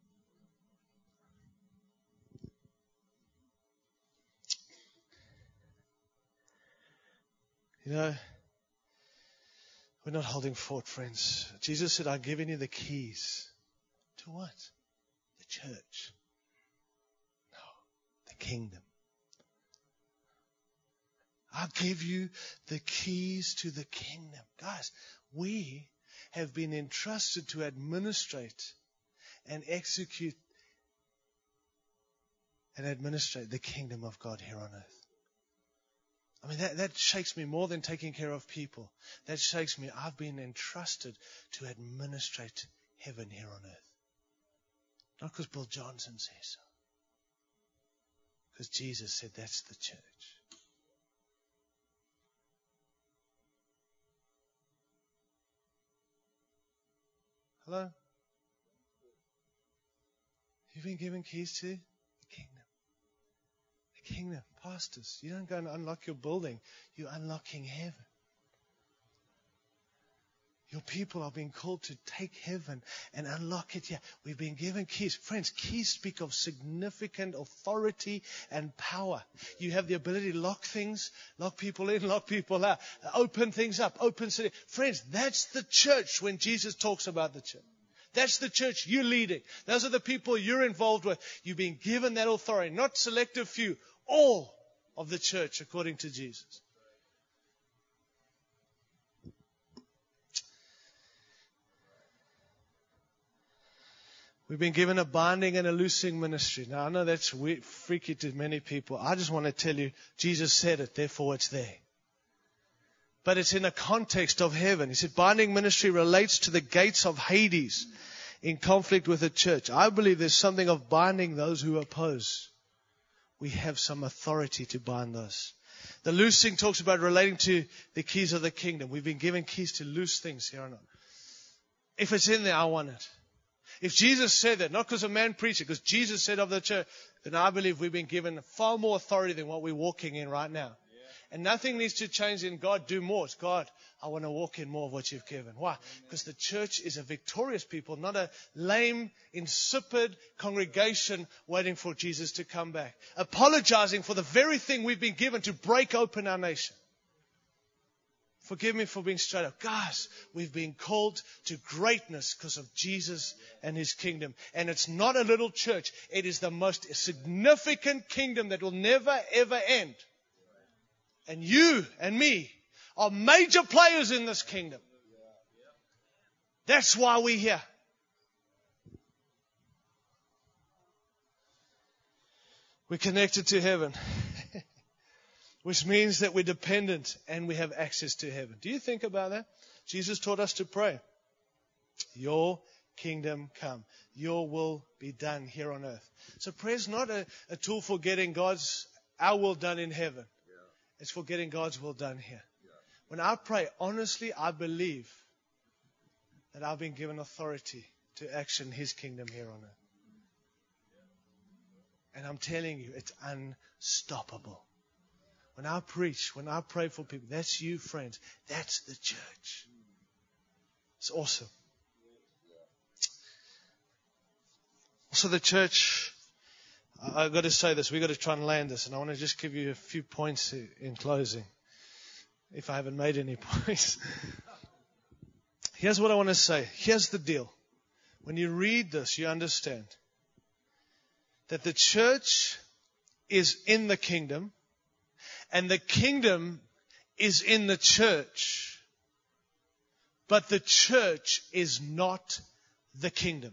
You know, we're not holding fort, friends. Jesus said, I've given you the keys. To what? The church. No, the kingdom. I'll give you the keys to the kingdom. Guys, we have been entrusted to administrate and execute and administrate the kingdom of God here on earth. I mean, that, that shakes me more than taking care of people. That shakes me. I've been entrusted to administrate heaven here on earth. Not because Bill Johnson says so. Because Jesus said that's the church. Hello? You've been given keys to the kingdom. The kingdom. Pastors, you don't go and unlock your building. You're unlocking heaven. Your people are being called to take heaven and unlock it here. We've been given keys. Friends, keys speak of significant authority and power. You have the ability to lock things, lock people in, lock people out, open things up, open city. Friends, that's the church when Jesus talks about the church. That's the church you're leading. Those are the people you're involved with. You've been given that authority, not selective few, all of the church according to Jesus. We've been given a binding and a loosing ministry. Now, I know that's weird, freaky to many people. I just want to tell you, Jesus said it, therefore it's there. But it's in a context of heaven. He said binding ministry relates to the gates of Hades in conflict with the church. I believe there's something of binding those who oppose. We have some authority to bind those. The loosing talks about relating to the keys of the kingdom. We've been given keys to loose things here or not. If it's in there, I want it. If Jesus said that, not because a man preached it, because Jesus said of the church, then I believe we've been given far more authority than what we're walking in right now. And nothing needs to change in God, do more. It's God, I want to walk in more of what you've given. Why? Because the church is a victorious people, not a lame, insipid congregation waiting for Jesus to come back. Apologizing for the very thing we've been given to break open our nation. Forgive me for being straight up. Guys, we've been called to greatness because of Jesus and His kingdom. And it's not a little church. It is the most significant kingdom that will never, ever end. And you and me are major players in this kingdom. That's why we're here. We're connected to heaven. Which means that we're dependent and we have access to heaven. Do you think about that? Jesus taught us to pray. Your kingdom come. Your will be done here on earth. So prayer is not a, a tool for getting God's, our will done in heaven. It's for getting God's will done here. When I pray, honestly, I believe that I've been given authority to action His kingdom here on earth. And I'm telling you, it's unstoppable. When I preach, when I pray for people, that's you, friends. That's the church. It's awesome. So the church, I've got to say this. We've got to try and land this. And I want to just give you a few points in closing, if I haven't made any points. Here's what I want to say. Here's the deal. When you read this, you understand that the church is in the kingdom. And the kingdom is in the church, but the church is not the kingdom.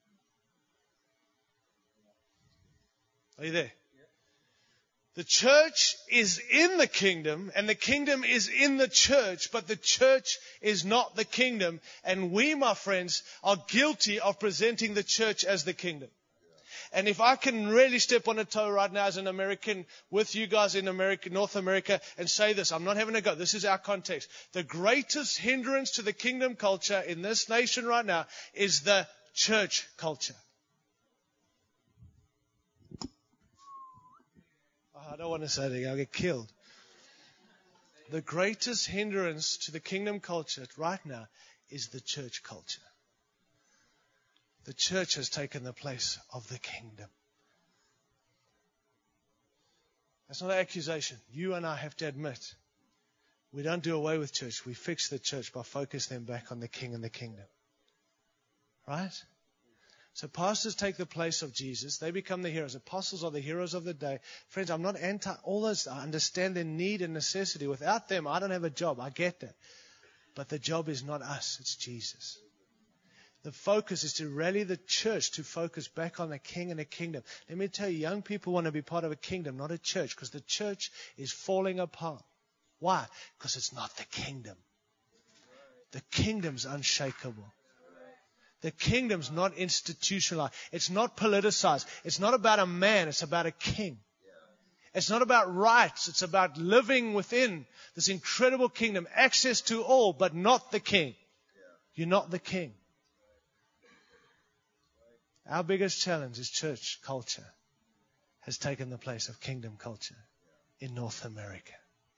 Are you there? The church is in the kingdom, and the kingdom is in the church, but the church is not the kingdom. And we, my friends, are guilty of presenting the church as the kingdom. And if I can really step on a toe right now as an American with you guys in America, North America, and say this, I'm not having a go. This is our context. The greatest hindrance to the kingdom culture in this nation right now is the church culture. Oh, I don't want to say that. I'll get killed. The greatest hindrance to the kingdom culture right now is the church culture. The church has taken the place of the kingdom. That's not an accusation. You and I have to admit, we don't do away with church. We fix the church by focusing them back on the king and the kingdom. Right? So pastors take the place of Jesus. They become the heroes. Apostles are the heroes of the day. Friends, I'm not anti all those. I understand their need and necessity. Without them, I don't have a job. I get that. But the job is not us. It's Jesus. The focus is to rally the church to focus back on the king and the kingdom. Let me tell you, young people want to be part of a kingdom, not a church, because the church is falling apart. Why? Because it's not the kingdom. The kingdom's unshakable. The kingdom's not institutionalized. It's not politicized. It's not about a man. It's about a king. It's not about rights. It's about living within this incredible kingdom. Access to all, but not the king. You're not the king. Our biggest challenge is church culture has taken the place of kingdom culture in North America.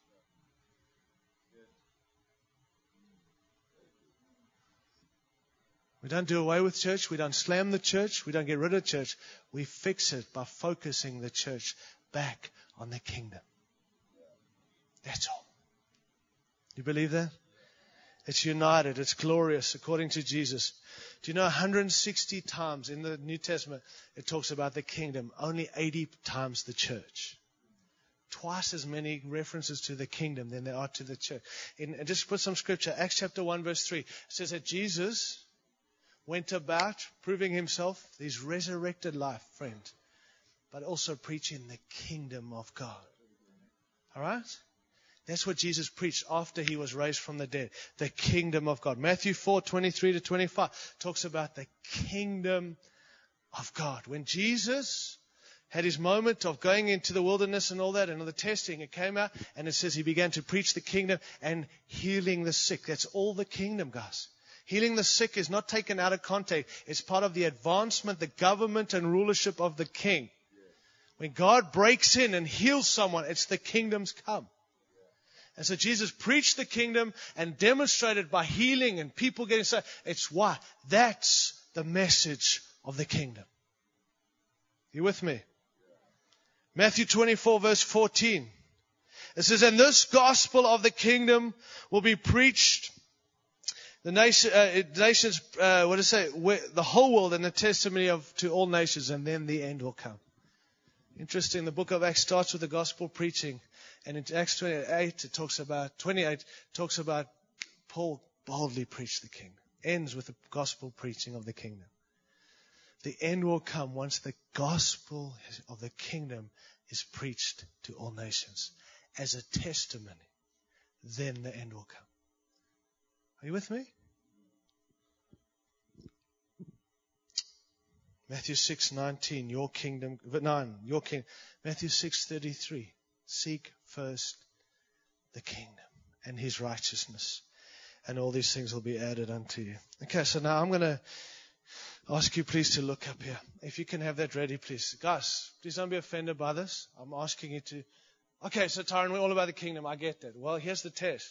We don't do away with church. We don't slam the church. We don't get rid of church. We fix it by focusing the church back on the kingdom. That's all. You believe that? It's united. It's glorious according to Jesus. Do you know one hundred sixty times in the New Testament it talks about the kingdom, only eighty times the church. Twice as many references to the kingdom than there are to the church. In, and just put some scripture. Acts chapter one verse three. It says that Jesus went about proving himself, his resurrected life, friend, but also preaching the kingdom of God. All right? That's what Jesus preached after he was raised from the dead. The kingdom of God. Matthew four, twenty-three to twenty-five talks about the kingdom of God. When Jesus had his moment of going into the wilderness and all that and all the testing, it came out and it says he began to preach the kingdom and healing the sick. That's all the kingdom, guys. Healing the sick is not taken out of context. It's part of the advancement, the government and rulership of the king. When God breaks in and heals someone, it's the kingdom's come. And so Jesus preached the kingdom and demonstrated by healing and people getting saved. It's why? That's the message of the kingdom. You with me? Matthew twenty-four verse fourteen. It says, and this gospel of the kingdom will be preached the nation, uh, nations, uh, what does it say? The whole world and the testimony of to all nations, and then the end will come. Interesting. The book of Acts starts with the gospel preaching. And in Acts twenty-eight, it talks about, twenty-eight talks about Paul boldly preached the kingdom. Ends with the gospel preaching of the kingdom. The end will come once the gospel of the kingdom is preached to all nations as a testimony. Then the end will come. Are you with me? Matthew six nineteen, your kingdom, nine, your kingdom. Matthew six thirty-three. Seek first the kingdom and his righteousness, and all these things will be added unto you. Okay, so now I'm going to ask you please to look up here. If you can have that ready, please. Guys, please don't be offended by this. I'm asking you to. Okay, so Tyron, we're all about the kingdom. I get that. Well, here's the test.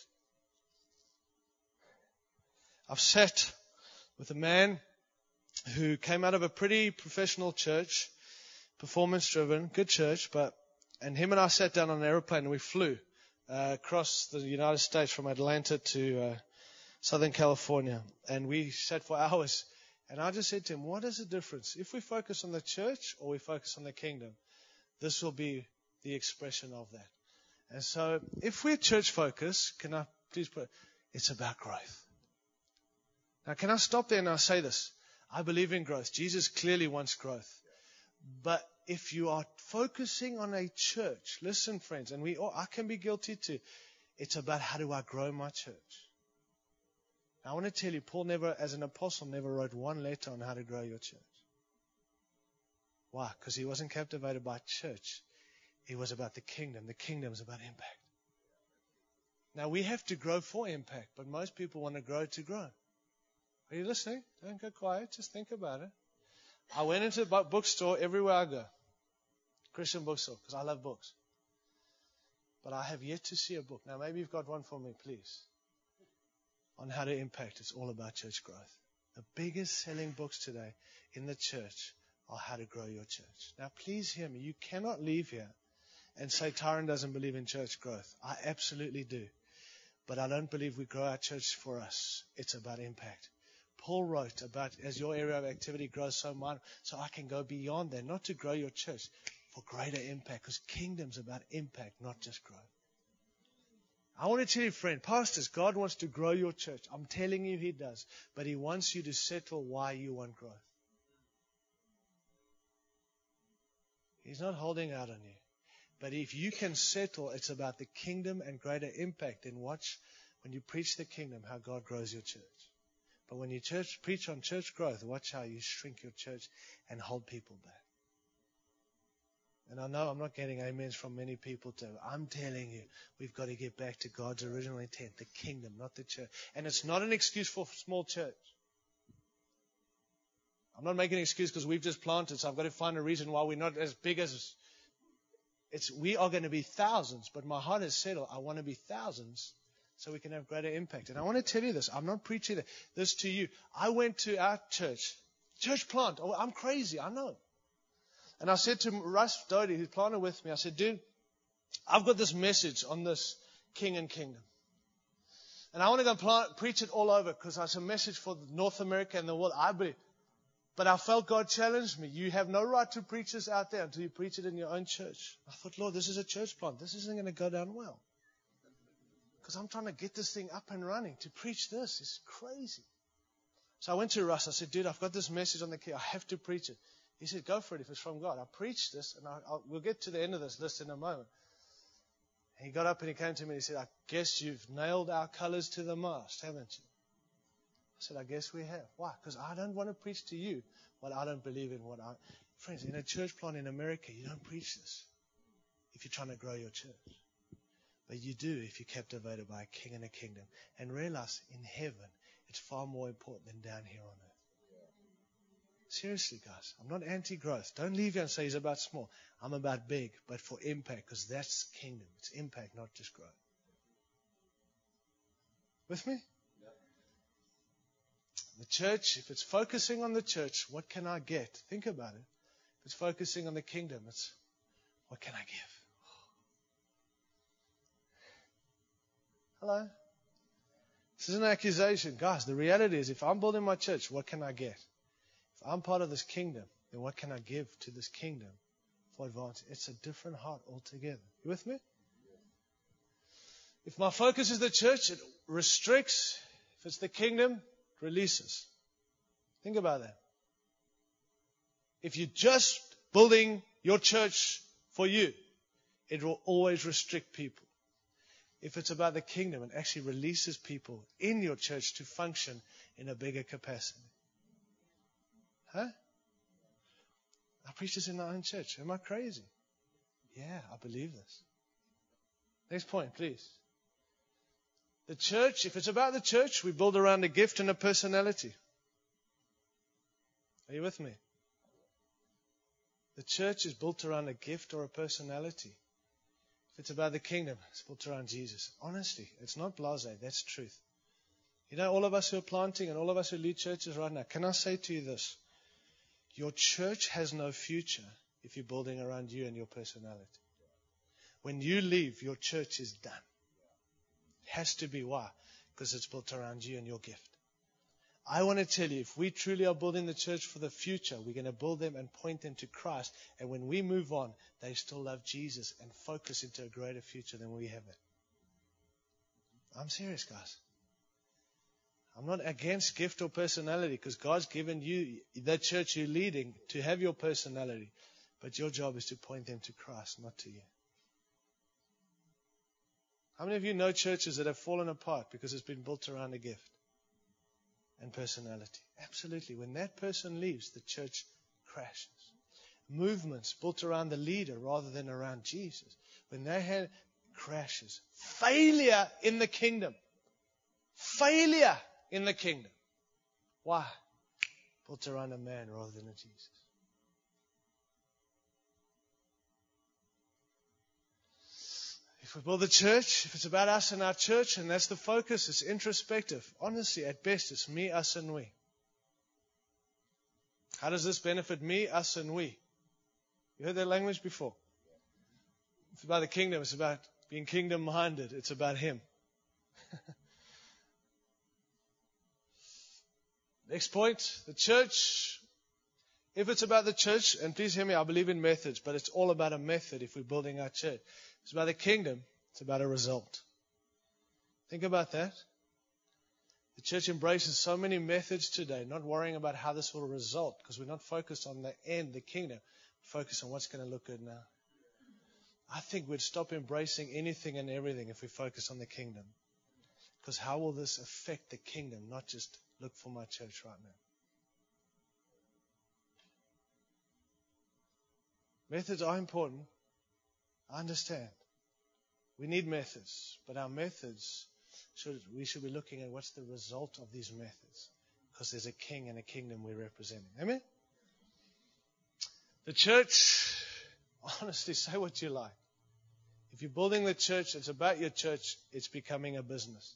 I've sat with a man who came out of a pretty professional church, performance-driven, good church, but And him and I sat down on an airplane and we flew uh, across the United States from Atlanta to uh, Southern California. And we sat for hours. And I just said to him, what is the difference? If we focus on the church or we focus on the kingdom, this will be the expression of that. And so if we're church focused, can I please put, it's about growth. Now, can I stop there and I say this? I believe in growth. Jesus clearly wants growth. But if you are focusing on a church, listen, friends, and we all, I can be guilty too. It's about how do I grow my church. Now, I want to tell you, Paul never, as an apostle, never wrote one letter on how to grow your church. Why? Because he wasn't captivated by church. He was about the kingdom. The kingdom is about impact. Now, we have to grow for impact, but most people want to grow to grow. Are you listening? Don't go quiet. Just think about it. I went into the bookstore everywhere I go. Christian bookstore, because I love books. But I have yet to see a book. Now, maybe you've got one for me, please. On how to impact. It's all about church growth. The biggest selling books today in the church are how to grow your church. Now, please hear me. You cannot leave here and say Tyron doesn't believe in church growth. I absolutely do. But I don't believe we grow our church for us. It's about impact. Paul wrote about as your area of activity grows, so mine, so I can go beyond that, not to grow your church, for greater impact, because kingdom's about impact, not just growth. I want to tell you, friend, pastors, God wants to grow your church. I'm telling you He does. But He wants you to settle why you want growth. He's not holding out on you. But if you can settle, it's about the kingdom and greater impact. Then watch when you preach the kingdom, how God grows your church. But when you church, preach on church growth, watch how you shrink your church and hold people back. And I know I'm not getting amens from many people too. I'm telling you, we've got to get back to God's original intent, the kingdom, not the church. And it's not an excuse for small church. I'm not making an excuse because we've just planted, so I've got to find a reason why we're not as big as... It's, we are going to be thousands, but my heart is settled. I want to be thousands so we can have greater impact. And I want to tell you this. I'm not preaching this to you. I went to our church, church plant. Oh, I'm crazy, I know. And I said to Russ Doty, who planted with me, I said, dude, I've got this message on this king and kingdom. And I want to go plant, preach it all over because it's a message for North America and the world, I believe. But I felt God challenged me. You have no right to preach this out there until you preach it in your own church. I thought, Lord, this is a church plant. This isn't going to go down well. Because I'm trying to get this thing up and running. To preach this is crazy. So I went to Russ. I said, dude, I've got this message on the key. I have to preach it. He said, go for it if it's from God. I preached this, and I, I'll, we'll get to the end of this list in a moment. He got up and he came to me and he said, I guess you've nailed our colors to the mast, haven't you? I said, I guess we have. Why? Because I don't want to preach to you what I don't believe in. What I, friends, in a church plant in America, you don't preach this if you're trying to grow your church. But you do if you're captivated by a king and a kingdom. And realize in heaven, it's far more important than down here on earth. Seriously, guys, I'm not anti-growth. Don't leave here and say he's about small. I'm about big, but for impact, because that's kingdom. It's impact, not just growth. With me? The church, if it's focusing on the church, what can I get? Think about it. If it's focusing on the kingdom, it's what can I give? Hello? This is an accusation. Guys, the reality is if I'm building my church, what can I get? If I'm part of this kingdom, then what can I give to this kingdom for advantage? It's a different heart altogether. You with me? If my focus is the church, it restricts. If it's the kingdom, it releases. Think about that. If you're just building your church for you, it will always restrict people. If it's about the kingdom, it actually releases people in your church to function in a bigger capacity. Huh? I preach this in my own church. Am I crazy? Yeah, I believe this. Next point, please. The church, if it's about the church, we build around a gift and a personality. Are you with me? The church is built around a gift or a personality. If it's about the kingdom, it's built around Jesus. Honestly, it's not blasé. That's truth. You know, all of us who are planting and all of us who lead churches right now, can I say to you this? Your church has no future if you're building around you and your personality. When you leave, your church is done. It has to be. Why? Because it's built around you and your gift. I want to tell you, if we truly are building the church for the future, we're going to build them and point them to Christ. And when we move on, they still love Jesus and focus into a greater future than we have it. I'm serious, guys. I'm not against gift or personality because God's given you, the church you're leading, to have your personality. But your job is to point them to Christ, not to you. How many of you know churches that have fallen apart because it's been built around a gift and personality? Absolutely. When that person leaves, the church crashes. movements built around the leader rather than around Jesus. When they had crashes, failure in the kingdom. Failure in the kingdom. Why? Built around a man rather than a Jesus. If we build a church, if it's about us and our church, and that's the focus, it's introspective. Honestly, at best, it's me, us, and we. How does this benefit me, us, and we? You heard that language before? It's about the kingdom. It's about being kingdom-minded. It's about Him. Next point, the church. If it's about the church, and please hear me, I believe in methods, but it's all about a method if we're building our church. It's about the kingdom. It's about a result. Think about that. The church embraces so many methods today, not worrying about how this will result, because we're not focused on the end, the kingdom. We're focused on what's going to look good now. I think we'd stop embracing anything and everything if we focus on the kingdom. Because how will this affect the kingdom, not just look for my church right now? Methods are important. I understand. We need methods, but our methods, should we should be looking at what's the result of these methods. Because there's a king and a kingdom we're representing. Amen? The church, honestly, say what you like. If you're building the church, it's about your church, it's becoming a business.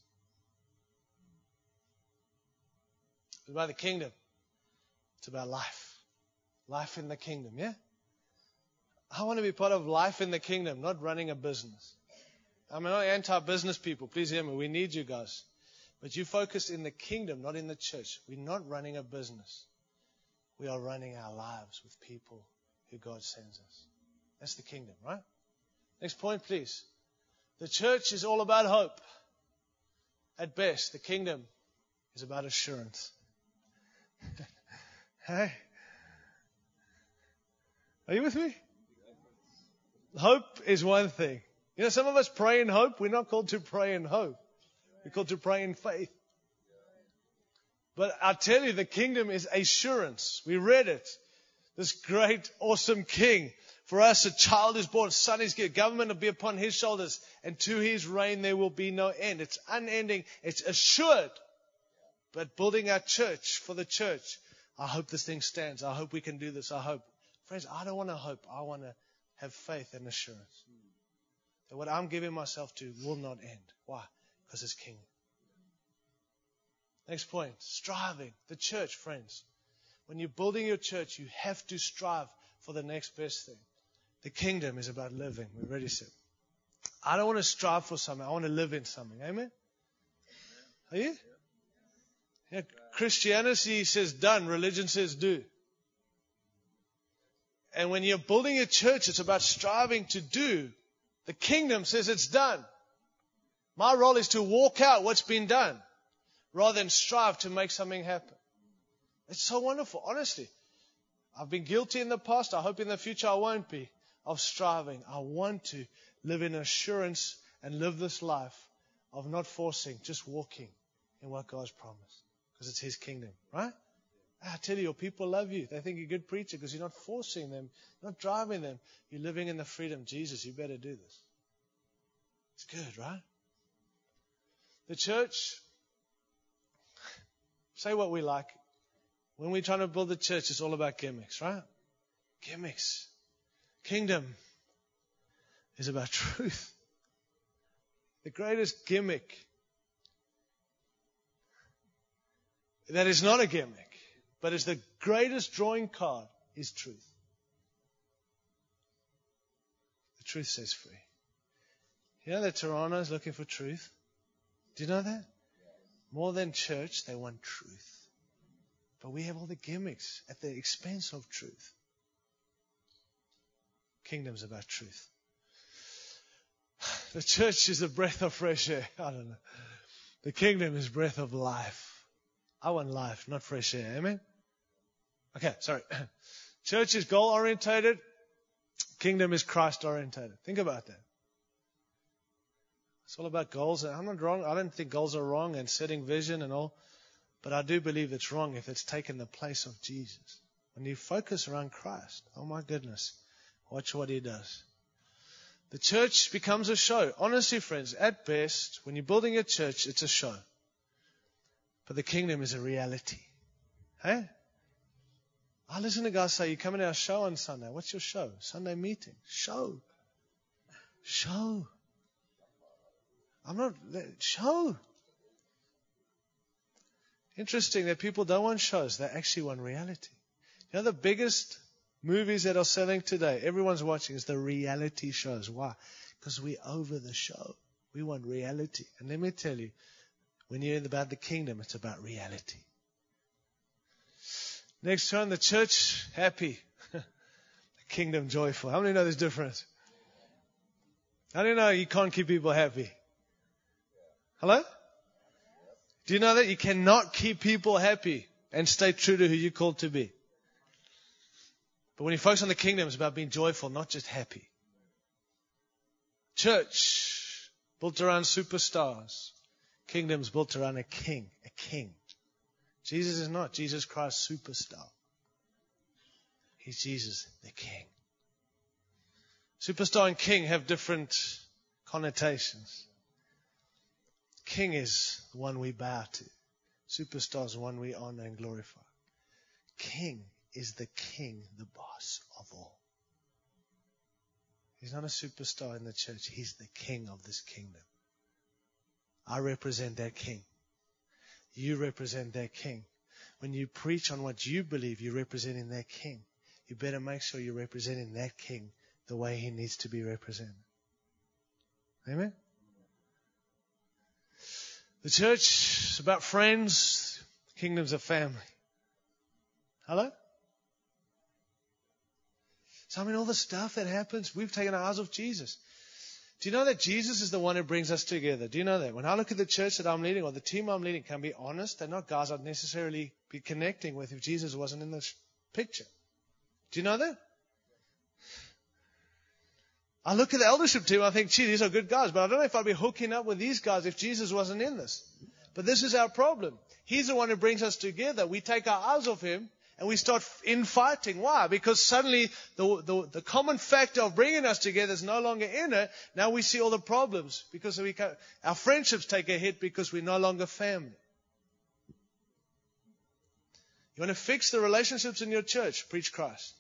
It's about the kingdom. It's about life. Life in the kingdom, yeah? I want to be part of life in the kingdom, not running a business. I'm not anti-business people. Please hear me. We need you guys. But you focus in the kingdom, not in the church. We're not running a business. We are running our lives with people who God sends us. That's the kingdom, right? Next point, please. The church is all about hope. At best, the kingdom is about assurance. Hey? Are you with me? Hope is one thing. You know, some of us pray in hope. We're not called to pray in hope. We're called to pray in faith. But I tell you, the kingdom is assurance. We read it. This great, awesome king. For us, a child is born, a son is given, government will be upon his shoulders, and to his reign there will be no end. It's unending. It's assured. But building our church for the church, I hope this thing stands. I hope we can do this. I hope. Friends, I don't want to hope. I want to have faith and assurance that what I'm giving myself to will not end. Why? Because it's kingdom. Next point, striving. The church, friends. When you're building your church, you have to strive for the next best thing. The kingdom is about living. We already said. I don't want to strive for something. I want to live in something. Amen? Are you? Yeah, Christianity says done. Religion says do. And when you're building a church, it's about striving to do. The kingdom says it's done. My role is to walk out what's been done rather than strive to make something happen. It's so wonderful, honestly. I've been guilty in the past. I hope in the future I won't be of striving. I want to live in assurance and live this life of not forcing, just walking in what God's promised. Because it's His kingdom, right? I tell you, your people love you. They think you're a good preacher because you're not forcing them, not driving them. You're living in the freedom. Jesus, you better do this. It's good, right? The church, say what we like. When we're trying to build the church, it's all about gimmicks, right? Gimmicks. Kingdom is about truth. The greatest gimmick that is not a gimmick, but is the greatest drawing card, is truth. The truth sets free. You know that Toronto is looking for truth? Do you know that? More than church, they want truth. But we have all the gimmicks at the expense of truth. Kingdom's about truth. The church is a breath of fresh air. I don't know. The kingdom is breath of life. I want life, not fresh air. Amen? Okay, sorry. Church is goal-orientated. Kingdom is Christ-orientated. Think about that. It's all about goals. I'm not wrong. I don't think goals are wrong and setting vision and all. But I do believe it's wrong if it's taken the place of Jesus. When you focus around Christ, oh my goodness, watch what He does. The church becomes a show. Honestly, friends, at best, when you're building a church, it's a show. But the kingdom is a reality. Hey? I listen to guys say, you're coming to our show on Sunday. What's your show? Sunday meeting. Show. Show. I'm not, show. Interesting that people don't want shows. They actually want reality. You know the biggest movies that are selling today, everyone's watching, is the reality shows. Why? Because we're over the show. We want reality. And let me tell you, when you're about the kingdom, it's about reality. Next one, the church happy. The kingdom joyful. How many know there's difference? How do you know you can't keep people happy? Hello? Do you know that you cannot keep people happy and stay true to who you're called to be? But when you focus on the kingdom, it's about being joyful, not just happy. Church, built around superstars. Kingdom's built around a king, a king. Jesus is not Jesus Christ superstar. He's Jesus, the king. Superstar and king have different connotations. King is the one we bow to. Superstar is the one we honor and glorify. King is the king, the boss of all. He's not a superstar in the church. He's the king of this kingdom. I represent that king. You represent that king. When you preach on what you believe, you're representing that king. You better make sure you're representing that king the way he needs to be represented. Amen? The church is about friends. The kingdom's a family. Hello? So I mean, all the stuff that happens, we've taken our eyes off Jesus. Do you know that Jesus is the one who brings us together? Do you know that? When I look at the church that I'm leading or the team I'm leading, can be honest, they're not guys I'd necessarily be connecting with if Jesus wasn't in this picture. Do you know that? I look at the eldership team, I think, gee, these are good guys, but I don't know if I'd be hooking up with these guys if Jesus wasn't in this. But this is our problem. He's the one who brings us together. We take our eyes off Him and we start infighting. Why? Because suddenly the, the, the common factor of bringing us together is no longer in it. Now we see all the problems because we can, our friendships take a hit because we're no longer family. You want to fix the relationships in your church? Preach Christ.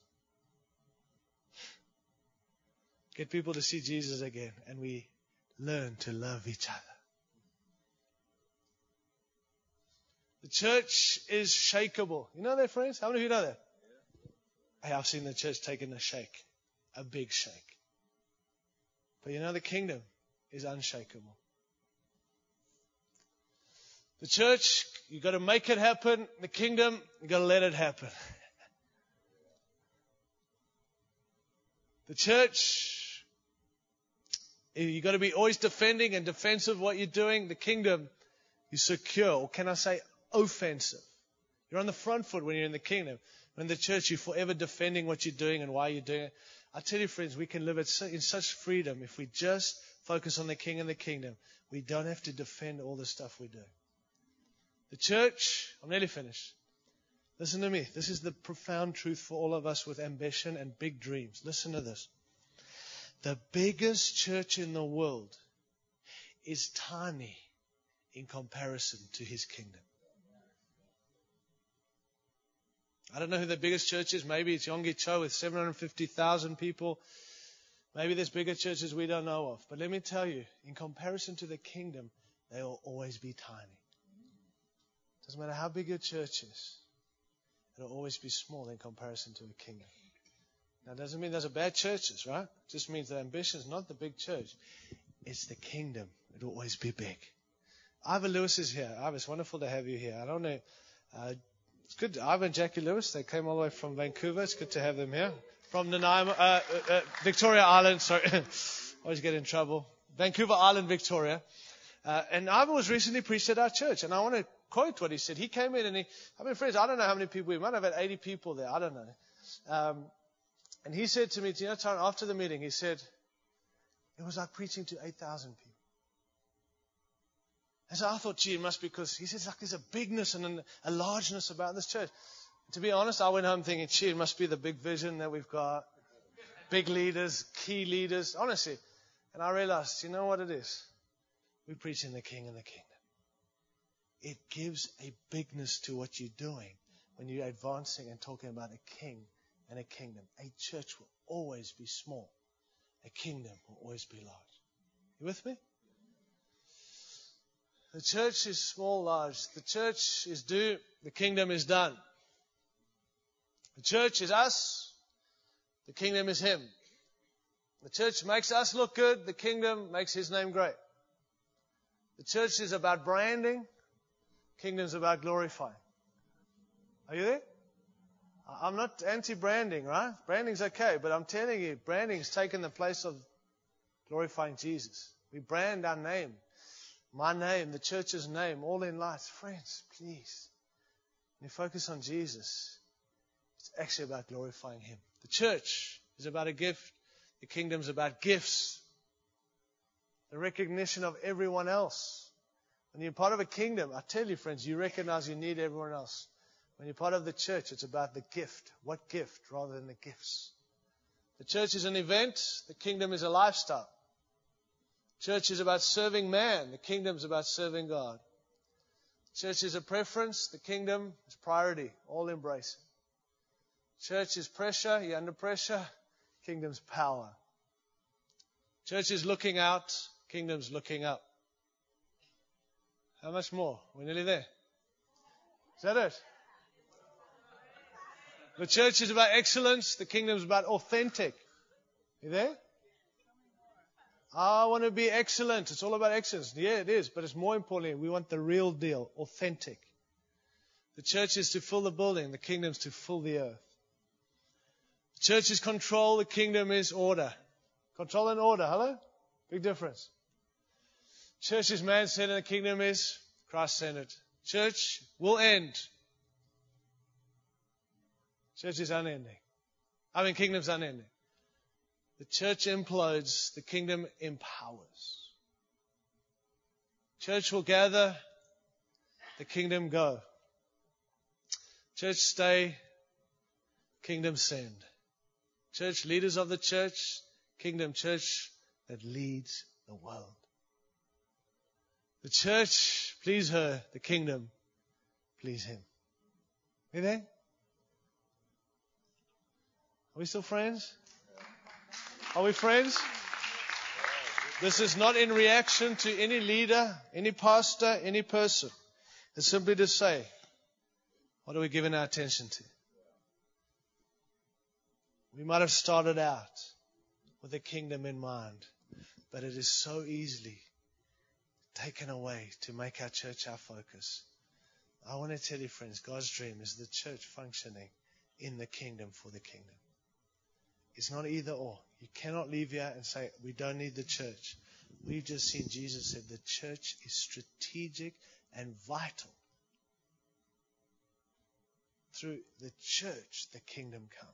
Get people to see Jesus again, and we learn to love each other. The church is shakeable. You know that, friends? How many of you know that? Hey, I've seen the church taking a shake, a big shake. But you know the kingdom is unshakable. The church, you've got to make it happen. The kingdom, you've got to let it happen. The church, you've got to be always defending and defensive of what you're doing. The kingdom, you're secure, or can I say offensive. You're on the front foot when you're in the kingdom. When in the church, you're forever defending what you're doing and why you're doing it. I tell you, friends, we can live in such freedom if we just focus on the King and the kingdom. We don't have to defend all the stuff we do. The church, I'm nearly finished. Listen to me. This is the profound truth for all of us with ambition and big dreams. Listen to this. The biggest church in the world is tiny in comparison to His kingdom. I don't know who the biggest church is. Maybe it's Yonggi Cho with seven hundred fifty thousand people. Maybe there's bigger churches we don't know of. But let me tell you, in comparison to the kingdom, they will always be tiny. Doesn't matter how big your church is. It'll always be small in comparison to a kingdom. Now, it doesn't mean there's a bad churches, right? It just means the ambition is not the big church. It's the kingdom. It'll always be big. Ivan Lewis is here. Ivan, it's wonderful to have you here. I don't know. Uh, it's good. Ivan and Jackie Lewis, they came all the way from Vancouver. It's good to have them here. From Nanaimo, uh, uh, Victoria Island, sorry. Always get in trouble. Vancouver Island, Victoria. Uh, and Ivan was recently preached at our church. And I want to quote what he said. He came in and he, I mean, friends, I don't know how many people, we might have had eighty people there. I don't know. Um, and he said to me, you know, Tyrone, after the meeting, he said, it was like preaching to eight thousand people. And so I thought, gee, it must be because, he says, like there's a bigness and a largeness about this church. To be honest, I went home thinking, gee, it must be the big vision that we've got. Big leaders, key leaders, honestly. And I realized, you know what it is? We're preaching the King and the kingdom. It gives a bigness to what you're doing when you're advancing and talking about a king and a kingdom. A church will always be small. A kingdom will always be large. You with me? The church is small, large. The church is do, the kingdom is done. The church is us. The kingdom is Him. The church makes us look good. The kingdom makes His name great. The church is about branding. Kingdom is about glorifying. Are you there? I'm not anti-branding, right? Branding's okay, but I'm telling you, branding's taken the place of glorifying Jesus. We brand our name, my name, the church's name, all in lights. Friends, please. When you focus on Jesus, it's actually about glorifying Him. The church is about a gift. The kingdom's about gifts. The recognition of everyone else. When you're part of a kingdom, I tell you, friends, you recognize you need everyone else. When you're part of the church, it's about the gift. What gift rather than the gifts? The church is an event. The kingdom is a lifestyle. Church is about serving man. The kingdom is about serving God. Church is a preference. The kingdom is priority. All embracing. Church is pressure. You're under pressure. Kingdom's power. Church is looking out. Kingdom's looking up. How much more? We're nearly there. Is that it? The church is about excellence. The kingdom is about authentic. You there? I want to be excellent. It's all about excellence. Yeah, it is. But it's more importantly, we want the real deal, authentic. The church is to fill the building. The kingdom is to fill the earth. The church is control. The kingdom is order. Control and order. Hello? Big difference. Church is man-centered. The kingdom is Christ-centered. Church will end. Church is unending. I mean, kingdom's unending. The church implodes. The kingdom empowers. Church will gather. The kingdom go. Church stay. Kingdom send. Church leaders of the church. Kingdom church that leads the world. The church please her. The kingdom please Him. You there? Are we still friends? Are we friends? This is not in reaction to any leader, any pastor, any person. It's simply to say, what are we giving our attention to? We might have started out with the kingdom in mind, but it is so easily taken away to make our church our focus. I want to tell you, friends, God's dream is the church functioning in the kingdom for the kingdom. It's not either or. You cannot leave here and say, we don't need the church. We've just seen Jesus said the church is strategic and vital. Through the church, the kingdom comes.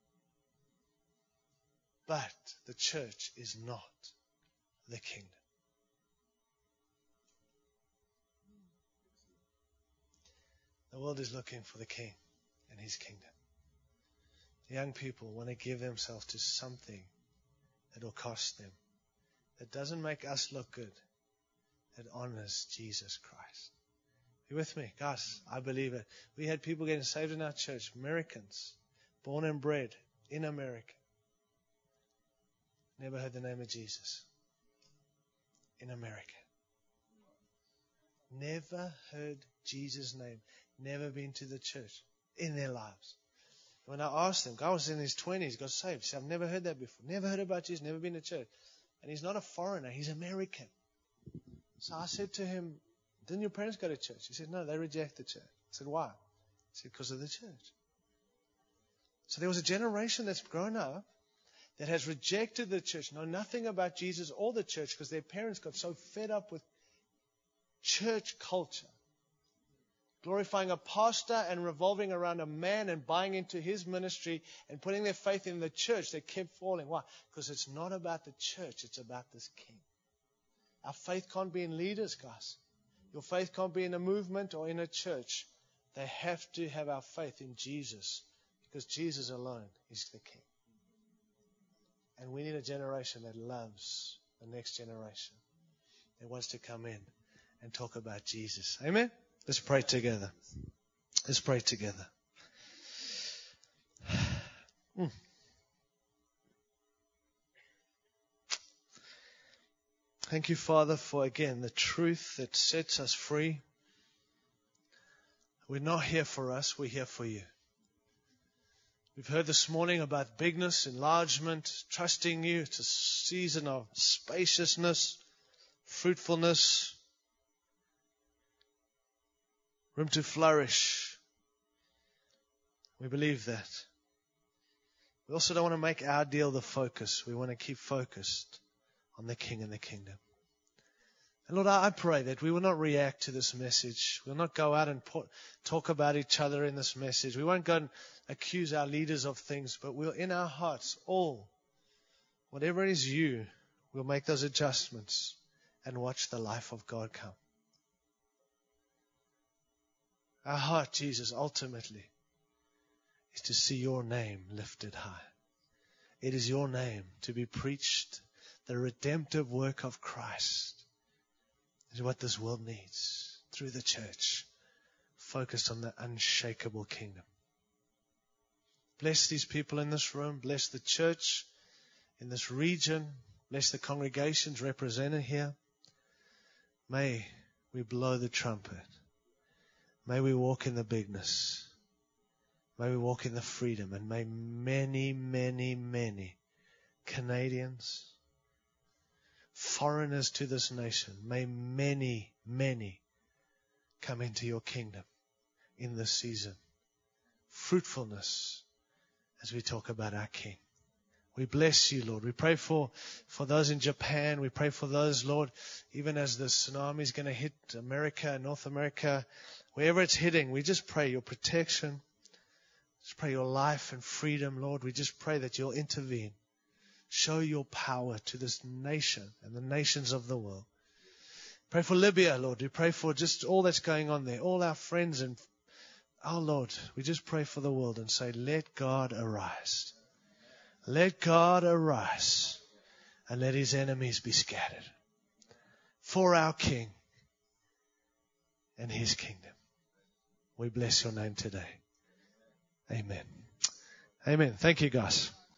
But the church is not the kingdom. The world is looking for the King and His kingdom. The young people want to give themselves to something that will cost them. That doesn't make us look good. That honors Jesus Christ. You with me? Guys, I believe it. We had people getting saved in our church. Americans. Born and bred in America. Never heard the name of Jesus. In America. Never heard Jesus' name. Never been to the church in their lives. When I asked him, guy was in his twenties, got saved. He said, I've never heard that before. Never heard about Jesus, never been to church. And he's not a foreigner, he's American. So I said to him, didn't your parents go to church? He said, no, they reject the church. I said, why? He said, because of the church. So there was a generation that's grown up that has rejected the church, know nothing about Jesus or the church because their parents got so fed up with church culture. Glorifying a pastor and revolving around a man and buying into his ministry and putting their faith in the church, they kept falling. Why? Because it's not about the church, it's about this King. Our faith can't be in leaders, guys. Your faith can't be in a movement or in a church. They have to have our faith in Jesus, because Jesus alone is the King. And we need a generation that loves the next generation, that wants to come in and talk about Jesus. Amen? Let's pray together. Let's pray together. Mm. Thank you, Father, for again the truth that sets us free. We're not here for us, we're here for you. We've heard this morning about bigness, enlargement, trusting you. It's a season of spaciousness, fruitfulness, room to flourish. We believe that. We also don't want to make our deal the focus. We want to keep focused on the King and the kingdom. And Lord, I pray that we will not react to this message. We'll not go out and put, talk about each other in this message. We won't go and accuse our leaders of things, but we'll, in our hearts, all, whatever it is you, we'll make those adjustments and watch the life of God come. Our heart, Jesus, ultimately is to see your name lifted high. It is your name to be preached. The redemptive work of Christ is what this world needs through the church, focused on the unshakable kingdom. Bless these people in this room. Bless the church in this region. Bless the congregations represented here. May we blow the trumpet. May we walk in the bigness. May we walk in the freedom. And may many, many, many Canadians, foreigners to this nation, may many, many come into your kingdom in this season. Fruitfulness as we talk about our King. We bless you, Lord. We pray for, for those in Japan. We pray for those, Lord, even as the tsunami is going to hit America, North America, wherever it's hitting, we just pray your protection. Just pray your life and freedom, Lord. We just pray that you'll intervene. Show your power to this nation and the nations of the world. Pray for Libya, Lord. We pray for just all that's going on there. All our friends and our Lord. We just pray for the world and say, let God arise. Let God arise and let his enemies be scattered. For our King and his kingdom. We bless your name today. Amen. Amen. Thank you, guys.